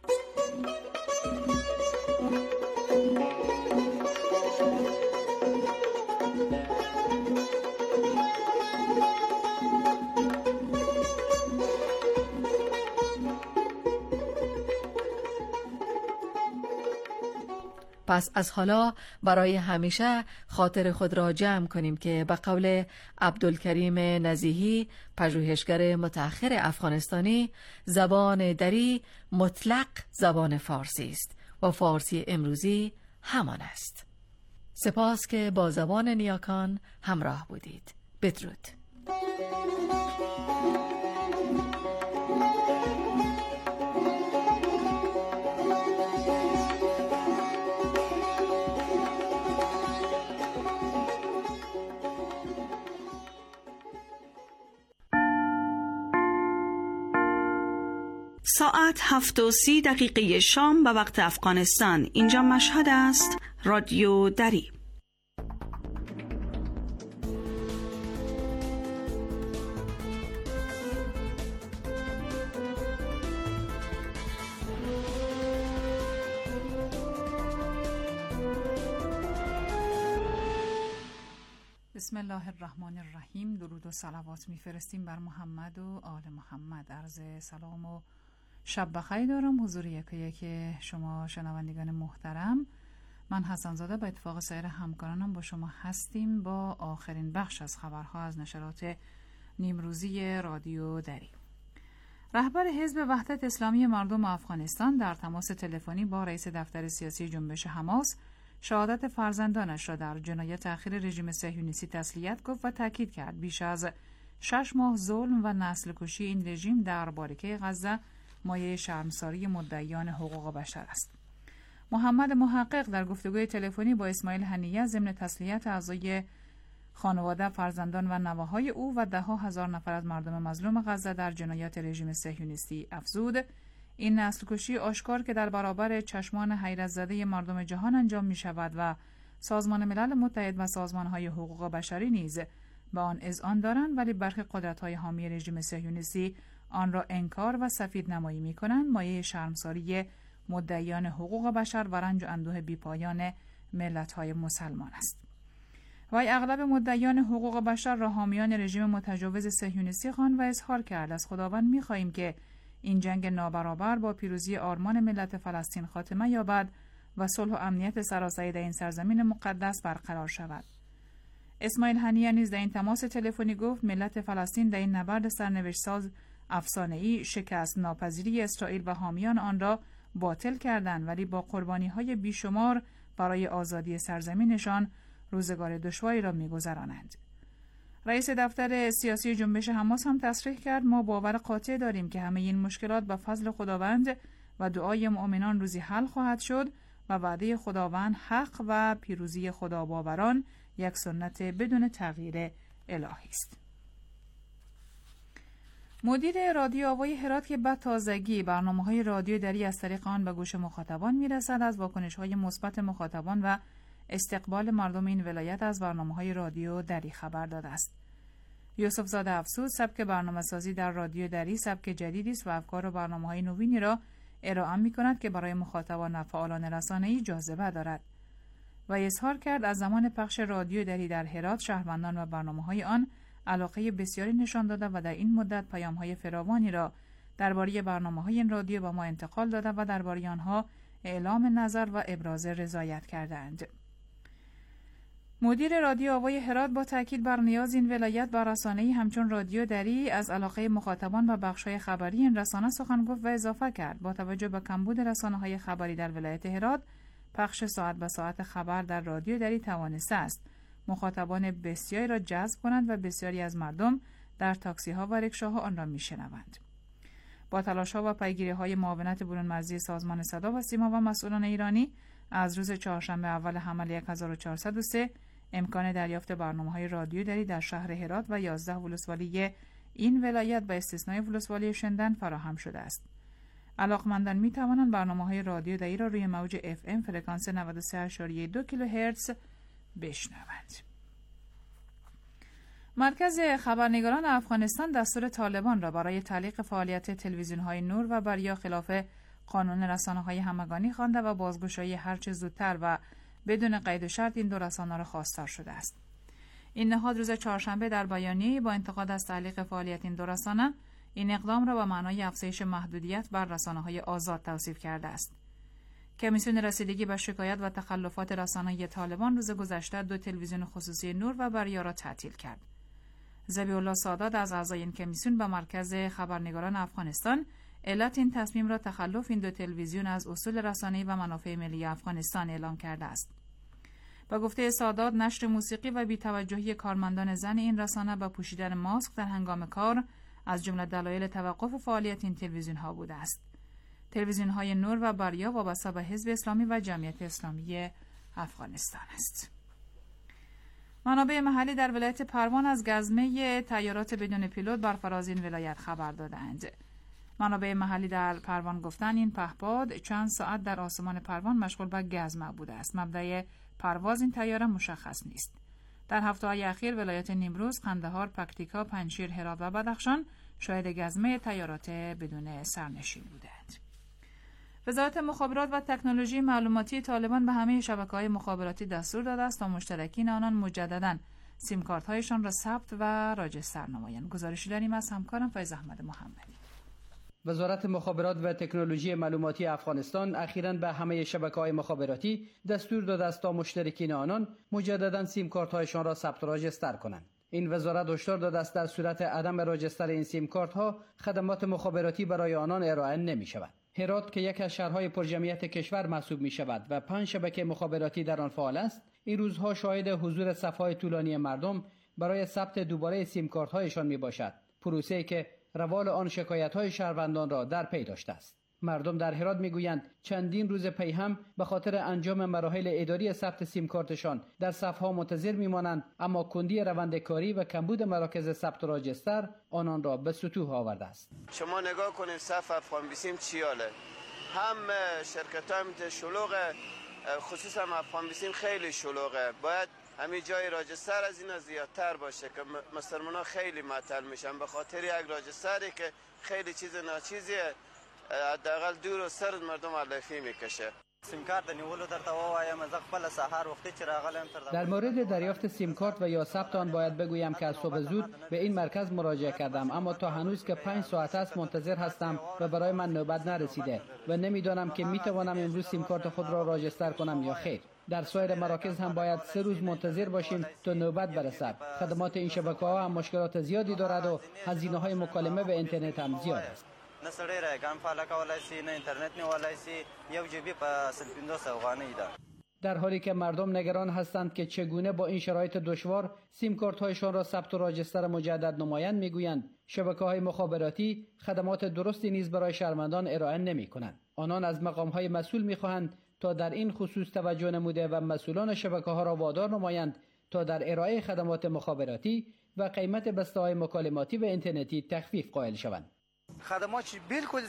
پس از حالا برای همیشه خاطر خود را جمع کنیم که به قول عبدالکریم نزیهی پژوهشگر متأخر افغانستانی زبان دری مطلق زبان فارسی است و فارسی امروزی همان است. سپاس که با زبان نیاکان همراه بودید. بدرود. ساعت 7:30 شام به وقت افغانستان. اینجا مشهد است. رادیو دری. بسم الله الرحمن الرحیم. درود و صلوات میفرستیم بر محمد و آل محمد. عرض سلام و شب بخیر دارم حضور یکی شما شنوندگان محترم. من حسن زاده به اتفاق سایر همکارانم با شما هستیم با آخرین بخش از خبرها از نشرات نیمروزی رادیو دری. رهبر حزب وحدت اسلامی مردم افغانستان در تماس تلفنی با رئیس دفتر سیاسی جنبش حماس شهادت فرزندانش را در جنایت اخیر رژیم صهیونیستی تسلیت گفت و تاکید کرد بیش از 6 ماه ظلم و نسل کشی این رژیم در باریکه غزه مایه شرمساری مدعیان حقوق بشر است. محمد محقق در گفتگوی تلفنی با اسماعیل هنیه ضمن تسلیت اعضای خانواده، فرزندان و نواهای او و ده ها هزار نفر از مردم مظلوم غزه در جنایات رژیم صهیونیستی افزود: این نسل کشی آشکار که در برابر چشمان حیرت زده مردم جهان انجام می شود و سازمان ملل متحد و سازمان‌های حقوق بشری نیز به آن اذعان دارند، ولی برخی قدرت‌های حامی رژیم صهیونیستی آن را انکار و سفید نمایی می کنند، مایه شرمساری مدعیان حقوق بشر و رنج و اندوه بیپایان ملت‌های مسلمان است. وی اغلب مدعیان حقوق بشر را حامیان رژیم متجاوز صهیونیستی خواند و اظهار کرد: از خداوند می‌خواهیم که این جنگ نابرابر با پیروزی آرمان ملت فلسطین خاتمه یابد و صلح و امنیت سراسری در این سرزمین مقدس برقرار شود. اسماعیل هنیه نیز در این تماس تلفنی گفت: ملت فلسطین در این نبرد سرنوشت‌ساز افسانه‌ای شکست ناپذیری اسرائیل و حامیان آن را باطل کردند، ولی با قربانی‌های بیشمار برای آزادی سرزمینشان روزگار دشواری را می‌گذرانند. رئیس دفتر سیاسی جنبش حماس هم تصریح کرد: ما باور قاطع داریم که همه این مشکلات به فضل خداوند و دعای مؤمنان روزی حل خواهد شد و وعده خداوند حق و پیروزی خداباوران یک سنت بدون تغییر الهی است. مدیر رادیو آوای هرات که به تازگی برنامه‌های رادیو دری از طریق آن به گوش مخاطبان میرسد، از واکنش‌های مثبت مخاطبان و استقبال مردم این ولایت از برنامه‌های رادیو دری خبر داده است. یوسف زاده افسود: سبک برنامه‌سازی در رادیو دری سبک جدیدی است و افکار و برنامه‌های نوینی را ارائه می‌کند که برای مخاطبان و فعالان رسانه‌ای جاذبه دارد. و اظهار کرد از زمان پخش رادیو دری در هرات شهروندان و برنامه‌های آن علاقه بسیاری نشان داده و در این مدت پیام‌های فراوانی را درباره برنامه‌های این رادیو به ما انتقال داده و درباره آنها اعلام نظر و ابراز رضایت کردند. مدیر رادیو آوای هرات با تاکید بر نیاز این ولایت بر رسانه‌ای همچون رادیو دری از علاقه مخاطبان و بخش‌های خبری این رسانه سخن گفت و اضافه کرد: با توجه به کمبود رسانه‌های خبری در ولایت هرات، پخش ساعت به ساعت خبر در رادیو دری توانسته است مخاطبان بسیاری را جذب کنند و بسیاری از مردم در تاکسی‌ها و رکشاها آن را می‌شنوند. با تلاش‌ها و پیگیری‌های معاونت برون‌مرزی سازمان صدا و سیما و مسئولان ایرانی، از روز چهارشنبه اول حمل 1403 امکان دریافت برنامه‌های رادیو دری در شهر هرات و 11 ولسوالی این ولایت به استثنای ولسوالی شندن فراهم شده است. علاقمندان می توانند برنامه‌های رادیو دری را روی موج FM فرکانس 93.2 کیلوهرتز بشنوند. مرکز خبرنگاران افغانستان دستور طالبان را برای تعلیق فعالیت تلویزیون‌های نور و بریا خلاف قانون رسانه‌های همگانی خوانده و بازگشایی هرچه زودتر و بدون قید و شرط این دو رسانه را خواستار شده است. این نهاد روز چهارشنبه در بیانیه‌ای با انتقاد از تعلیق فعالیت این دو رسانه این اقدام را به معنای افزایش محدودیت بر رسانه‌های آزاد توصیف کرده است. کمیسیون رسیدگی به شکایت و تخلفات رسانه‌های طالبان روز گذشته دو تلویزیون خصوصی نور و بریا را تعطیل کرد. ذبیح الله سادات از اعضای این کمیسیون به مرکز خبرنگاران افغانستان علت این تصمیم را تخلف این دو تلویزیون از اصول رسانه‌ای و منافع ملی افغانستان اعلام کرده است. با گفته سادات، نشر موسیقی و بی‌توجهی کارمندان زن این رسانه به پوشیدن ماسک در هنگام کار از جمله دلایل توقف فعالیت این تلویزیون‌ها بوده است. تلویزیون‌های نور و بریا وابسته به حزب اسلامی و جمعیت اسلامی افغانستان است. منابع محلی در ولایت پروان از گزمه تیارات بدون پیلوت بر فراز این ولایت خبر دادند. منابع محلی در پروان گفتن این پهپاد چند ساعت در آسمان پروان مشغول به گزمه بوده است. مبدأ پرواز این طیاره مشخص نیست. در هفته‌های اخیر ولایت نیمروز، قندهار، پکتیکا، پنجشیر، هرات و بدخشان شاهد گزمه طیارات بدون سرنشین بودند. وزارت مخابرات و تکنولوژی معلوماتی طالبان به همه شبکه‌های مخابراتی دستور داده است تا مشترکین آنان مجدداً سیم کارت‌هایشان را ثبت و راجستر نمایند. گزارشی داریم از همکارم فیض احمد محمدی. وزارت مخابرات و تکنولوژی معلوماتی افغانستان اخیراً به همه شبکه‌های مخابراتی دستور داده است تا مشترکین آنان مجدداً سیم کارت‌هایشان را ثبت و راجستر کنند. این وزارت هشدار داده است در صورت عدم راجستر این سیم کارت‌ها خدمات مخابراتی برای آنان ارائه نمی‌شود. هرات که یک از شهرهای پرجمعیت کشور محسوب می‌شود و 5 شبکه مخابراتی در آن فعال است، این روزها شاهد حضور صف‌های طولانی مردم برای ثبت دوباره سیم کارت‌هایشان میباشد، پروسه‌ای که روال آن شکایت‌های شهروندان را در پی داشته است. مردم در هرات میگویند چندین روز پی هم به خاطر انجام مراحل اداری ثبت سیم کارتشان در صف‌ها منتظر میمانند، اما کندی روند کاری و کمبود مراکز ثبت و راجستر آنان را به سطوح آورده است. شما نگاه کنید صف افغان بیسیم چیاله، هم شرکت‌ها شلوغه، خصوصا افغان بیسیم خیلی شلوغه. باید همین جای راجستر از اینا زیادتر باشه که مسلمان‌ها خیلی معطل میشن به خاطر یک راجستری که خیلی چیز ناچیزیه، حداقل دور و سر مردم علفی میکشه. سیم کارت نیولو درته وایم از خپل سحر وختي چې راغلم در مورد دریافت سیم کارت و یا ثبت آن باید بگویم که از صبح زود به این مرکز مراجعه کردم، اما تا هنوز که 5 ساعت است منتظر هستم و برای من نوبت نرسیده و نمیدانم که میتوانم امروز سیم کارت خود را راجستر کنم یا خیر. در سایر مراکز هم باید 3 روز منتظر باشیم تا نوبت برسد. خدمات این شبکه‌ها هم مشکلات زیادی دارد و هزینه‌های مکالمه و اینترنت هم زیاد است. نه سړی راګان فعال کولای شي، نه اینترنت نیولای شي، 1 جی بی په 1500 افغانۍ ده. در حالی که مردم نگران هستند که چگونه با این شرایط دشوار سیم کارت‌هایشان را ثبت و راجستر مجدد نمایند، میگویند شبکه‌های مخابراتی خدمات درستی نیز برای شهروندان ارائه نمی‌کنند. آنان از مقام‌های مسئول می‌خواهند تا در این خصوص توجه نموده و مسئولان شبکه‌ها را وادار نمایند تا در ارائه خدمات مخابراتی و قیمت بسته‌های مکالماتی و اینترنتی تخفیف قائل شوند. خدمات بالکل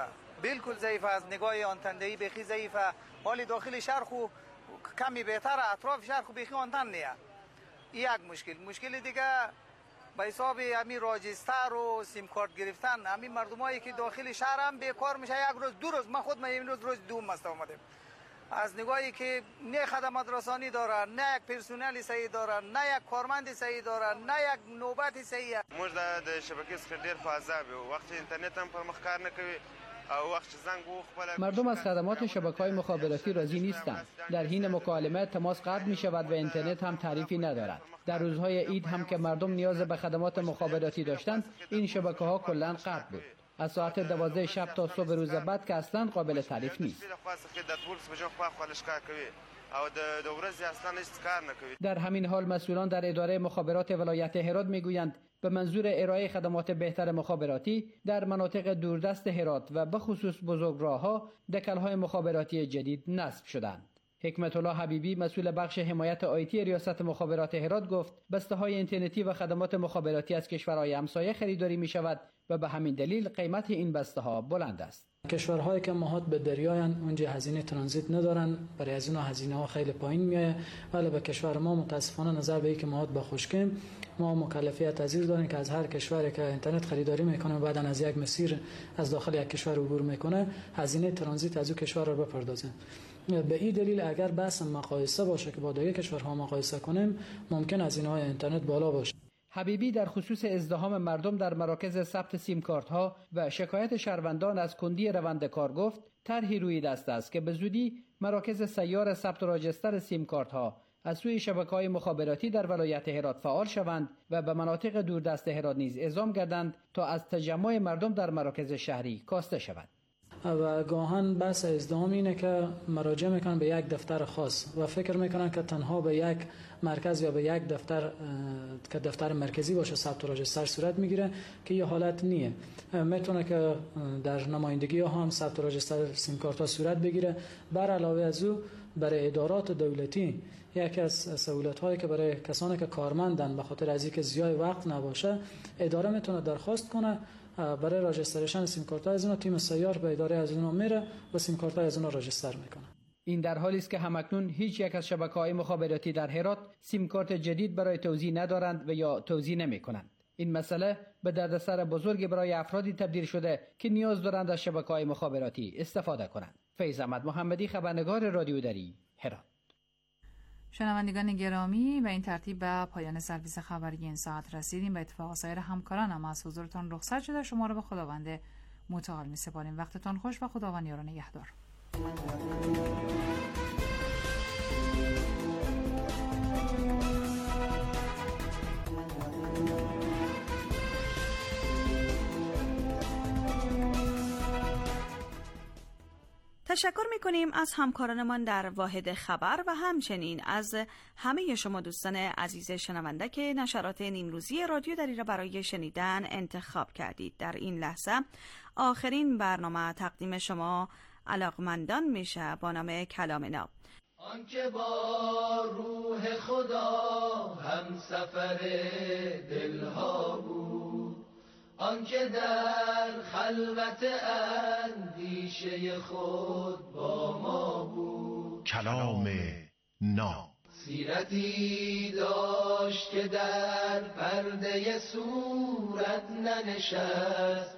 ضعیفه از نگاه آنتندهی بخی ضعیفه. حال داخل شهر خو کمی بهتره، اطراف شهر خو بخی آنتن نیه. یک مشکل دیگه به حساب همین راجستر و سیم کارت گرفتن، همین مردمایی که داخل شهر هم بیکار میشه، 1 روز 2 روز. من خود این روز دوم است اومدم. از نگاهی که نه خدمات رسانی دارن، نه یک پرسنل صحیح دارن، نه یک کارمند صحیح دارن، نه یک نوبت صحیح. موږ د شبکې څخه ډیر په عذاب یو، وخت اینترنت هم پر مخ کار نه کوي او وخت زنگ خپل. مردم از خدمات شبکه‌های مخابراتی راضی نیستند. در حین مکالمه تماس قطع می‌شود و اینترنت هم تعریفی ندارد. در روزهای عید هم که مردم نیاز به خدمات مخابراتی داشتند، این شبکه‌ها کلاً قطع بود. از ساعت 12 شب تا صبح روز بعد که اصلا قابل تعریف نیست. در همین حال مسئولان در اداره مخابرات ولایت هرات میگویند به منظور ارائه خدمات بهتر مخابراتی در مناطق دوردست هرات و به خصوص بزرگراه‌ها دکل‌های مخابراتی جدید نصب شدند. حکمت الله حبیبی مسئول بخش حمایت آیتی ریاست مخابرات هرات گفت بسته‌های اینترنتی و خدمات مخابراتی از کشورهای همسایه خریداری می‌شود و به همین دلیل قیمت این بسته‌ها بلند است. کشورهایی که محاط به دریایند اونجا هزینه ترانزیت ندارن، برای از اونها هزینه‌ها خیلی پایین میاد، ولی به کشور ما متاسفانه نظر به اینکه محاط به خشکیم، ما مکلفیت ازیر داریم که از هر کشوری که اینترنت خریداری میکنه و بعداً از یک مسیر از داخل یک کشور عبور میکنه هزینه ترانزیت از اون کشور رو بپردازیم. به این دلیل اگر بحث مقایسه باشه که با دیگه کشورها مقایسه کنیم ممکن هزینه‌های اینترنت بالا باشه. حبیبی در خصوص ازدحام مردم در مراکز ثبت سیم کارت ها و شکایت شهروندان از کندی روند کار گفت طرحی روی دست است که به زودی مراکز سیار ثبت و راجستر سیم کارت ها از سوی شبکه‌های مخابراتی در ولایت هرات فعال شوند و به مناطق دوردست هرات نیز اعزام گردند تا از تجمع مردم در مراکز شهری کاسته شود. و گاهن بحث ازدحام اینه که مراجعه میکنن به یک دفتر خاص و فکر میکنن که تنها به یک مرکز یا به یک دفتر که دفتر مرکزی باشه ثبت و راجستر صورت میگیره که یه حالت نیه. میتونه که در نمایندگی ها هم ثبت و راجستر سیم کارت ها صورت بگیره. بر علاوه از او برای ادارات دولتی یکی از سهولت هایی که برای کسانی که کارمندن به خاطر از اینکه زیاد وقت نباشه، اداره میتونه درخواست کنه برای راجستریشن سیم کارت های از اینا، تیم سیار به اداره از اینا میره و سیم کارت های از اینا راجستر میکنه. این در حالی است که همکنون هیچ یک از شبکه‌های مخابراتی در هرات سیم کارت جدید برای توزیع ندارند و یا توزیع نمی‌کنند. این مسئله به دردسر بزرگی برای افرادی تبدیل شده که نیاز دارند از شبکه‌های مخابراتی استفاده کنند. فیض احمد محمدی، خبرنگار رادیو دری، هرات. شنوندگان گرامی، به این ترتیب به پایان سرویس خبری این ساعت رسیدیم. به اتفاق سایر همکارانم از حضورتان رخصت شده. شما را به خداوند متعال می‌سپاریم. وقتتان خوش و خداوند یار و نگهدار. تشکر می‌کنیم از همکارانمان در واحد خبر و همچنین از همه شما دوستان عزیز شنونده که نشرات نیمروزی رادیو دری را برای شنیدن انتخاب کردید. در این لحظه آخرین برنامه تقدیم شما علاقمندان میشه با نام کلام ناب. آنکه با روح خدا هم سفر دلها بود، آنکه در خلوت اندیشه خود با ما بود. کلام ناب. سیرتی داشت که در پرده صورت ننشست،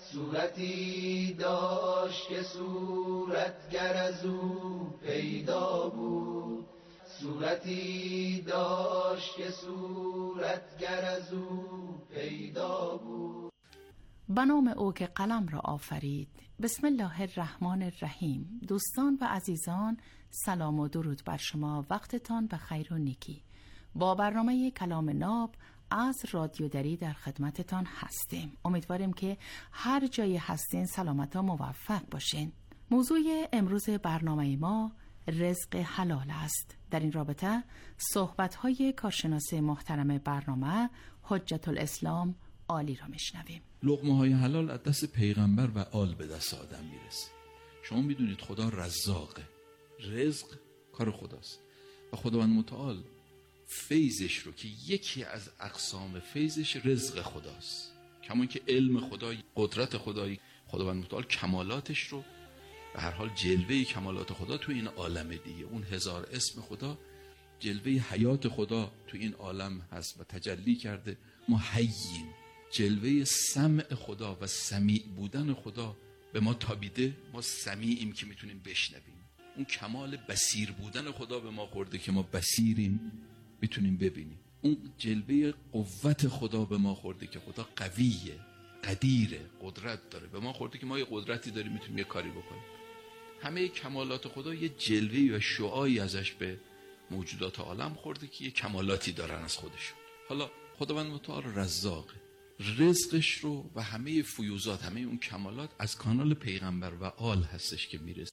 صورتی داشت که صورتگر از او پیدا بود، صورتی داشت که صورتگر از او پیدا بود. به نام او که قلم را آفرید. بسم الله الرحمن الرحیم. دوستان و عزیزان، سلام و درود بر شما. وقتتان به خیر و نیکی. با برنامه کلام ناب از رادیو دری در خدمتتان هستیم. امیدواریم که هر جای هستین سلامت و موفق باشین. موضوع امروز برنامه ما رزق حلال است. در این رابطه صحبت‌های کارشناس محترم برنامه حجت الاسلام عالی را میشنویم. لقمه‌های حلال از دست پیغمبر و آل به دست آدم میرسه. شما میدونید خدا رزاقه. رزق کار خداست و خداوند متعال فیضش رو که یکی از اقسام فیضش رزق خداست، کمون که علم خدا، قدرت خدایی، خداوند متعال کمالاتش رو به هر حال جلوه کمالات خدا تو این عالم دیگه، اون هزار اسم خدا، جلوه حیات خدا تو این عالم هست و تجلی کرده. ما حییم، جلوه سمع خدا و سمیع بودن خدا به ما تابیده. ما سمیعیم که میتونیم بشنویم. اون کمال بصیر بودن خدا به ما خورده که ما بصیریم، میتونیم ببینیم. اون جلوه قوت خدا به ما خورده که خدا قویه، قدیره، قدرت داره. به ما خورده که ما یه قدرتی داریم، میتونیم یه کاری بکنیم. همه کمالات خدا یه جلوه و شعاعی ازش به موجودات عالم خورده که یه کمالاتی دارن از خودشون. حالا خداوند متعال رزاقه. رزقش رو و همه فیوزات، همه اون کمالات از کانال پیغمبر و آل هستش که میرسه.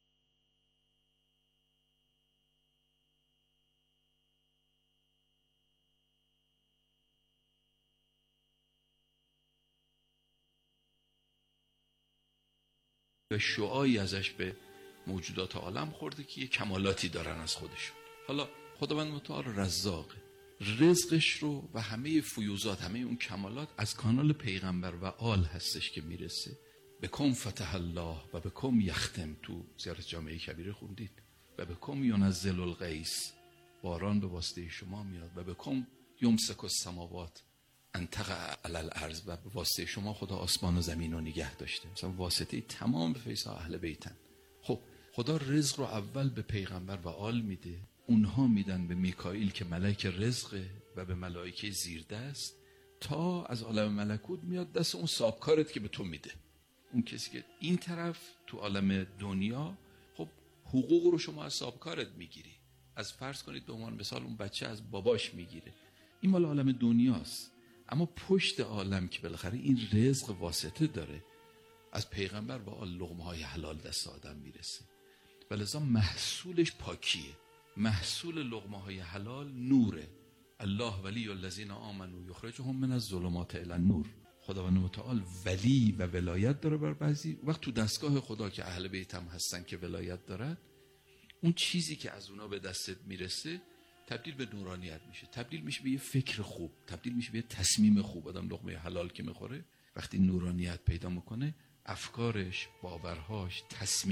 و شعاعی ازش به موجودات عالم خورده که یه کمالاتی دارن از خودشون. حالا خداوند متعال رزاقه. رزقش رو و همه فیوزات، همه اون کمالات از کانال پیغمبر و آل هستش که میرسه. بکم فتح الله و بکم یختم، تو زیارت جامعه کبیره خوندید. و بکم ینزل الغیث، باران به واسطه شما میاد. و بکم یمسک السماوات ان تقع علی الارض، و به واسطه شما خدا آسمان و زمین رو نگه داشته. مثلا واسطه تمام فیضا اهل بیتن. خب خدا رزق رو اول به پیغمبر و آل میده، اونها میدن به میکائیل که ملک رزقه و به ملائکه زیر دست، تا از عالم ملکوت میاد دست اون صاحبکارت که به تو میده. اون کسی که این طرف تو عالم دنیا، خب حقوق رو شما از صاحبکارت میگیری، از فرض کنید به عنوان مثال اون بچه از باباش میگیره. این مال عالم دنیاست. اما پشت عالم که بالاخره این رزق واسطه داره، از پیغمبر و آل لقمه‌های حلال دست آدم میرسه. ولذا محصولش پاکیه. محصول لقمه‌های حلال نوره. الله ولی الذین آمنوا یخرجهم من الظلمات الی النور. خداوند متعال ولی و ولایت داره بر بعضی وقت تو دستگاه خدا که اهل بیت هم هستن که ولایت دارد، اون چیزی که از اونا به دستت میرسه تبدیل به نورانیت میشه، تبدیل میشه به یه فکر خوب، تبدیل میشه به یه تصمیم خوب. آدم لقمه حلال که میخوره وقتی نورانیت پیدا میکنه، افکارش، باورهاش،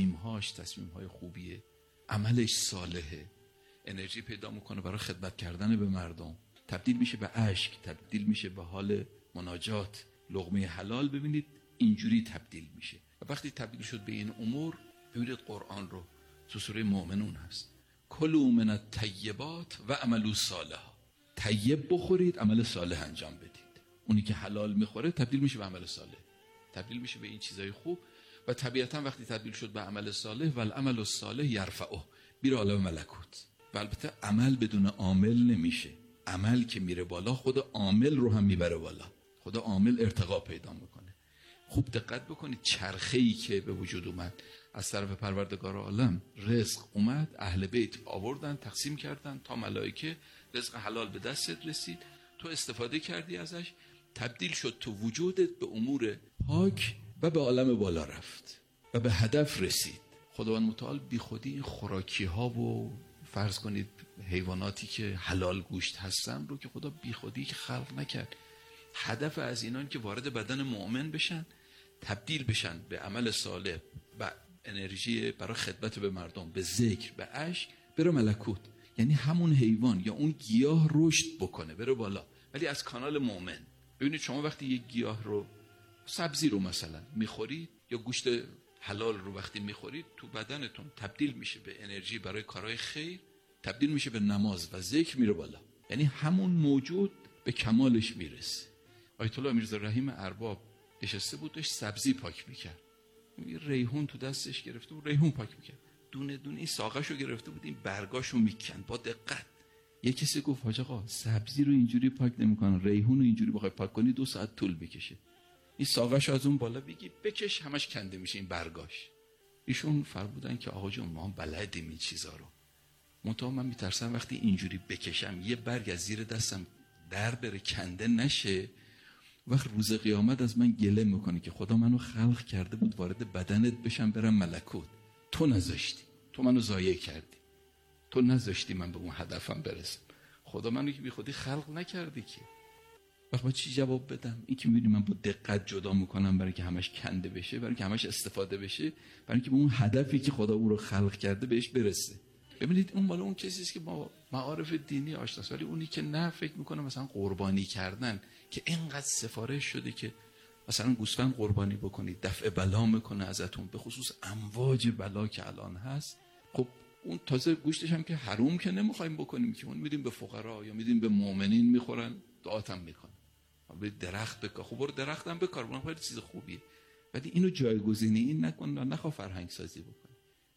تصمیمهای خوبیه، عملش صالحه، انرژی پیدا میکنه برای خدمت کردن به مردم، تبدیل میشه به اشک، تبدیل میشه به حال مناجات. لقمه حلال ببینید اینجوری تبدیل میشه. و وقتی تبدیل شد به این امور، ببینید قرآن رو تو سوره مؤمنون هست، کلوا من الطیبات و اعملوا صالحا. طیب بخورید، عمل صالح انجام بدید. اونی که حلال میخوره تبدیل میشه به عمل صالح، تبدیل میشه به این چیزای خوب. و طبیعتا وقتی تبدیل شد به عمل صالح، و العمل الصالح یرفعه، میره عالم ملکوت. و البته عمل بدون عامل نمیشه، عمل که میره بالا خود عامل رو هم میبره بالا، خود عامل ارتقا پیدا میکنه. خوب دقت بکنید، چرخه‌ای که به وجود اومد از طرف پروردگار عالم، رزق اومد، اهل بیت آوردن، تقسیم کردن تا ملائکه، رزق حلال به دستت رسید، تو استفاده کردی ازش، تبدیل شد تو وجودت به امور پاک و به عالم بالا رفت و به هدف رسید. خداوند متعال بی خودی این خوراکی ها و فرض کنید حیواناتی که حلال گوشت هستن رو که خدا بی خودی خلق نکرد. هدف از اینان که وارد بدن مؤمن بشن، تبدیل بشن به عمل صالح، به انرژی برای خدمت به مردم، به ذکر، به اشک، بره ملکوت. یعنی همون حیوان یا اون گیاه رشد بکنه، بره بالا، ولی از کانال مؤمن. ببینید شما وقتی یک گیاه رو، سبزی رو مثلا میخورید یا گوشت حلال رو وقتی میخورید، تو بدنتون تبدیل میشه به انرژی برای کارهای خیر، تبدیل میشه به نماز و ذکر، میره بالا. یعنی همون موجود به کمالش میرسه. آیت الله میرزا رحیم ارباب نشسته بود، داشت سبزی پاک میکرد، ریحون تو دستش گرفته بود، ریحون پاک میکرد، دونه دونه این ساقه‌شو گرفته بود، این برگاشو میکند با دقت. یه کسی گفت حاج آقا سبزی رو اینجوری پاک نمیکنن، ریحون رو اینجوری بخوای پاک کنی 2 ساعت طول میکشه. این ساقه‌شو از اون بالا بگی بکش، همش کنده میشه این برگاش. ایشون فرمودن که آقا جون ما بلدیم این چیزا رو، منتها من میترسم وقتی اینجوری بکشم یه برگ از زیر دستم در بره، کنده نشه، وقت روز قیامت از من گله میکنه که خدا منو خلق کرده بود وارد بدنت بشم برم ملکوت، تو نذاشتی، تو منو ضایع کردی، تو نذاشتی من به اون هدفم برسم. خدا منو که بی خودی خلق نکردی که. وقت من چی جواب بدم؟ این که میبینی من با دقت جدا میکنم برای که همش کنده بشه، برای که همش استفاده بشه، برای که به اون هدفی که خدا او رو خلق کرده بهش برسه. ببینید اون مال اون کسی است که با معارف دینی آشناست، ولی اونی که نه فکر میکنه مثلا قربانی کردن که اینقدر سفارش شده که مثلا گوسفند قربانی بکنید دفع بلا میکنه ازتون، به خصوص امواج بلا که الان هست. خب اون تازه گوشتش هم که حروم که نمیخوایم بکنیم که، اون میدیم به فقرا یا میدیم به مؤمنین میخورن، دعاتم میکنن. به درخت بکار، خب برو درختم بکار، اونم خیلی چیز خوبیه، ولی اینو جایگزینی این نکن، نخوا فرهنگ سازی بکن.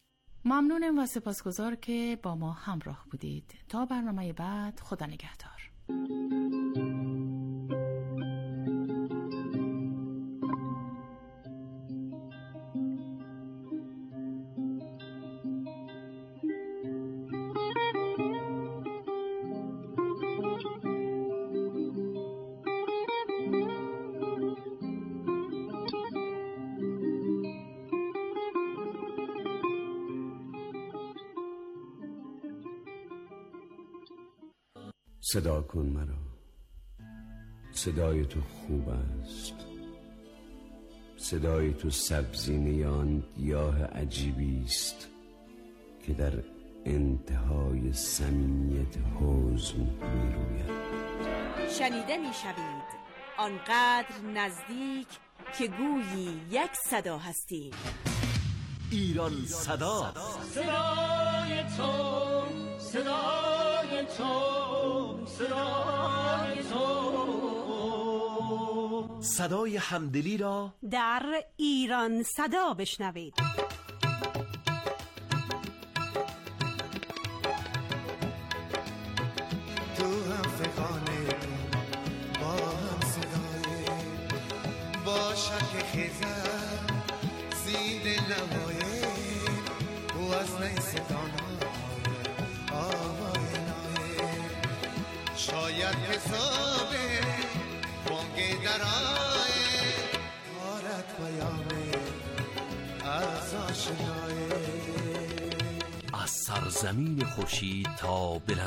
ممنونم و سپاسگزار که با ما همراه بودید. تا برنامه بعد، خدا نگهدار. صدا کن مرا، صدای تو خوب است، صدای تو سبزینه یا گیاه عجیبی است که در انتهای صمیمیت حزن می روید. شنیده می شوید آنقدر نزدیک که گویی یک صدا هستیم. ایران صدا، صدای تو، صدای تو، صدای تو، صدای همدلی را در ایران صدا بشنوید. تو هم فقانه با هم صدای با شک خیزر زید نمایه و از نیستان آوای نایه شاید حسابه بانگ درائه آرد پیامه از آشنایه. از سرزمین خورشید تا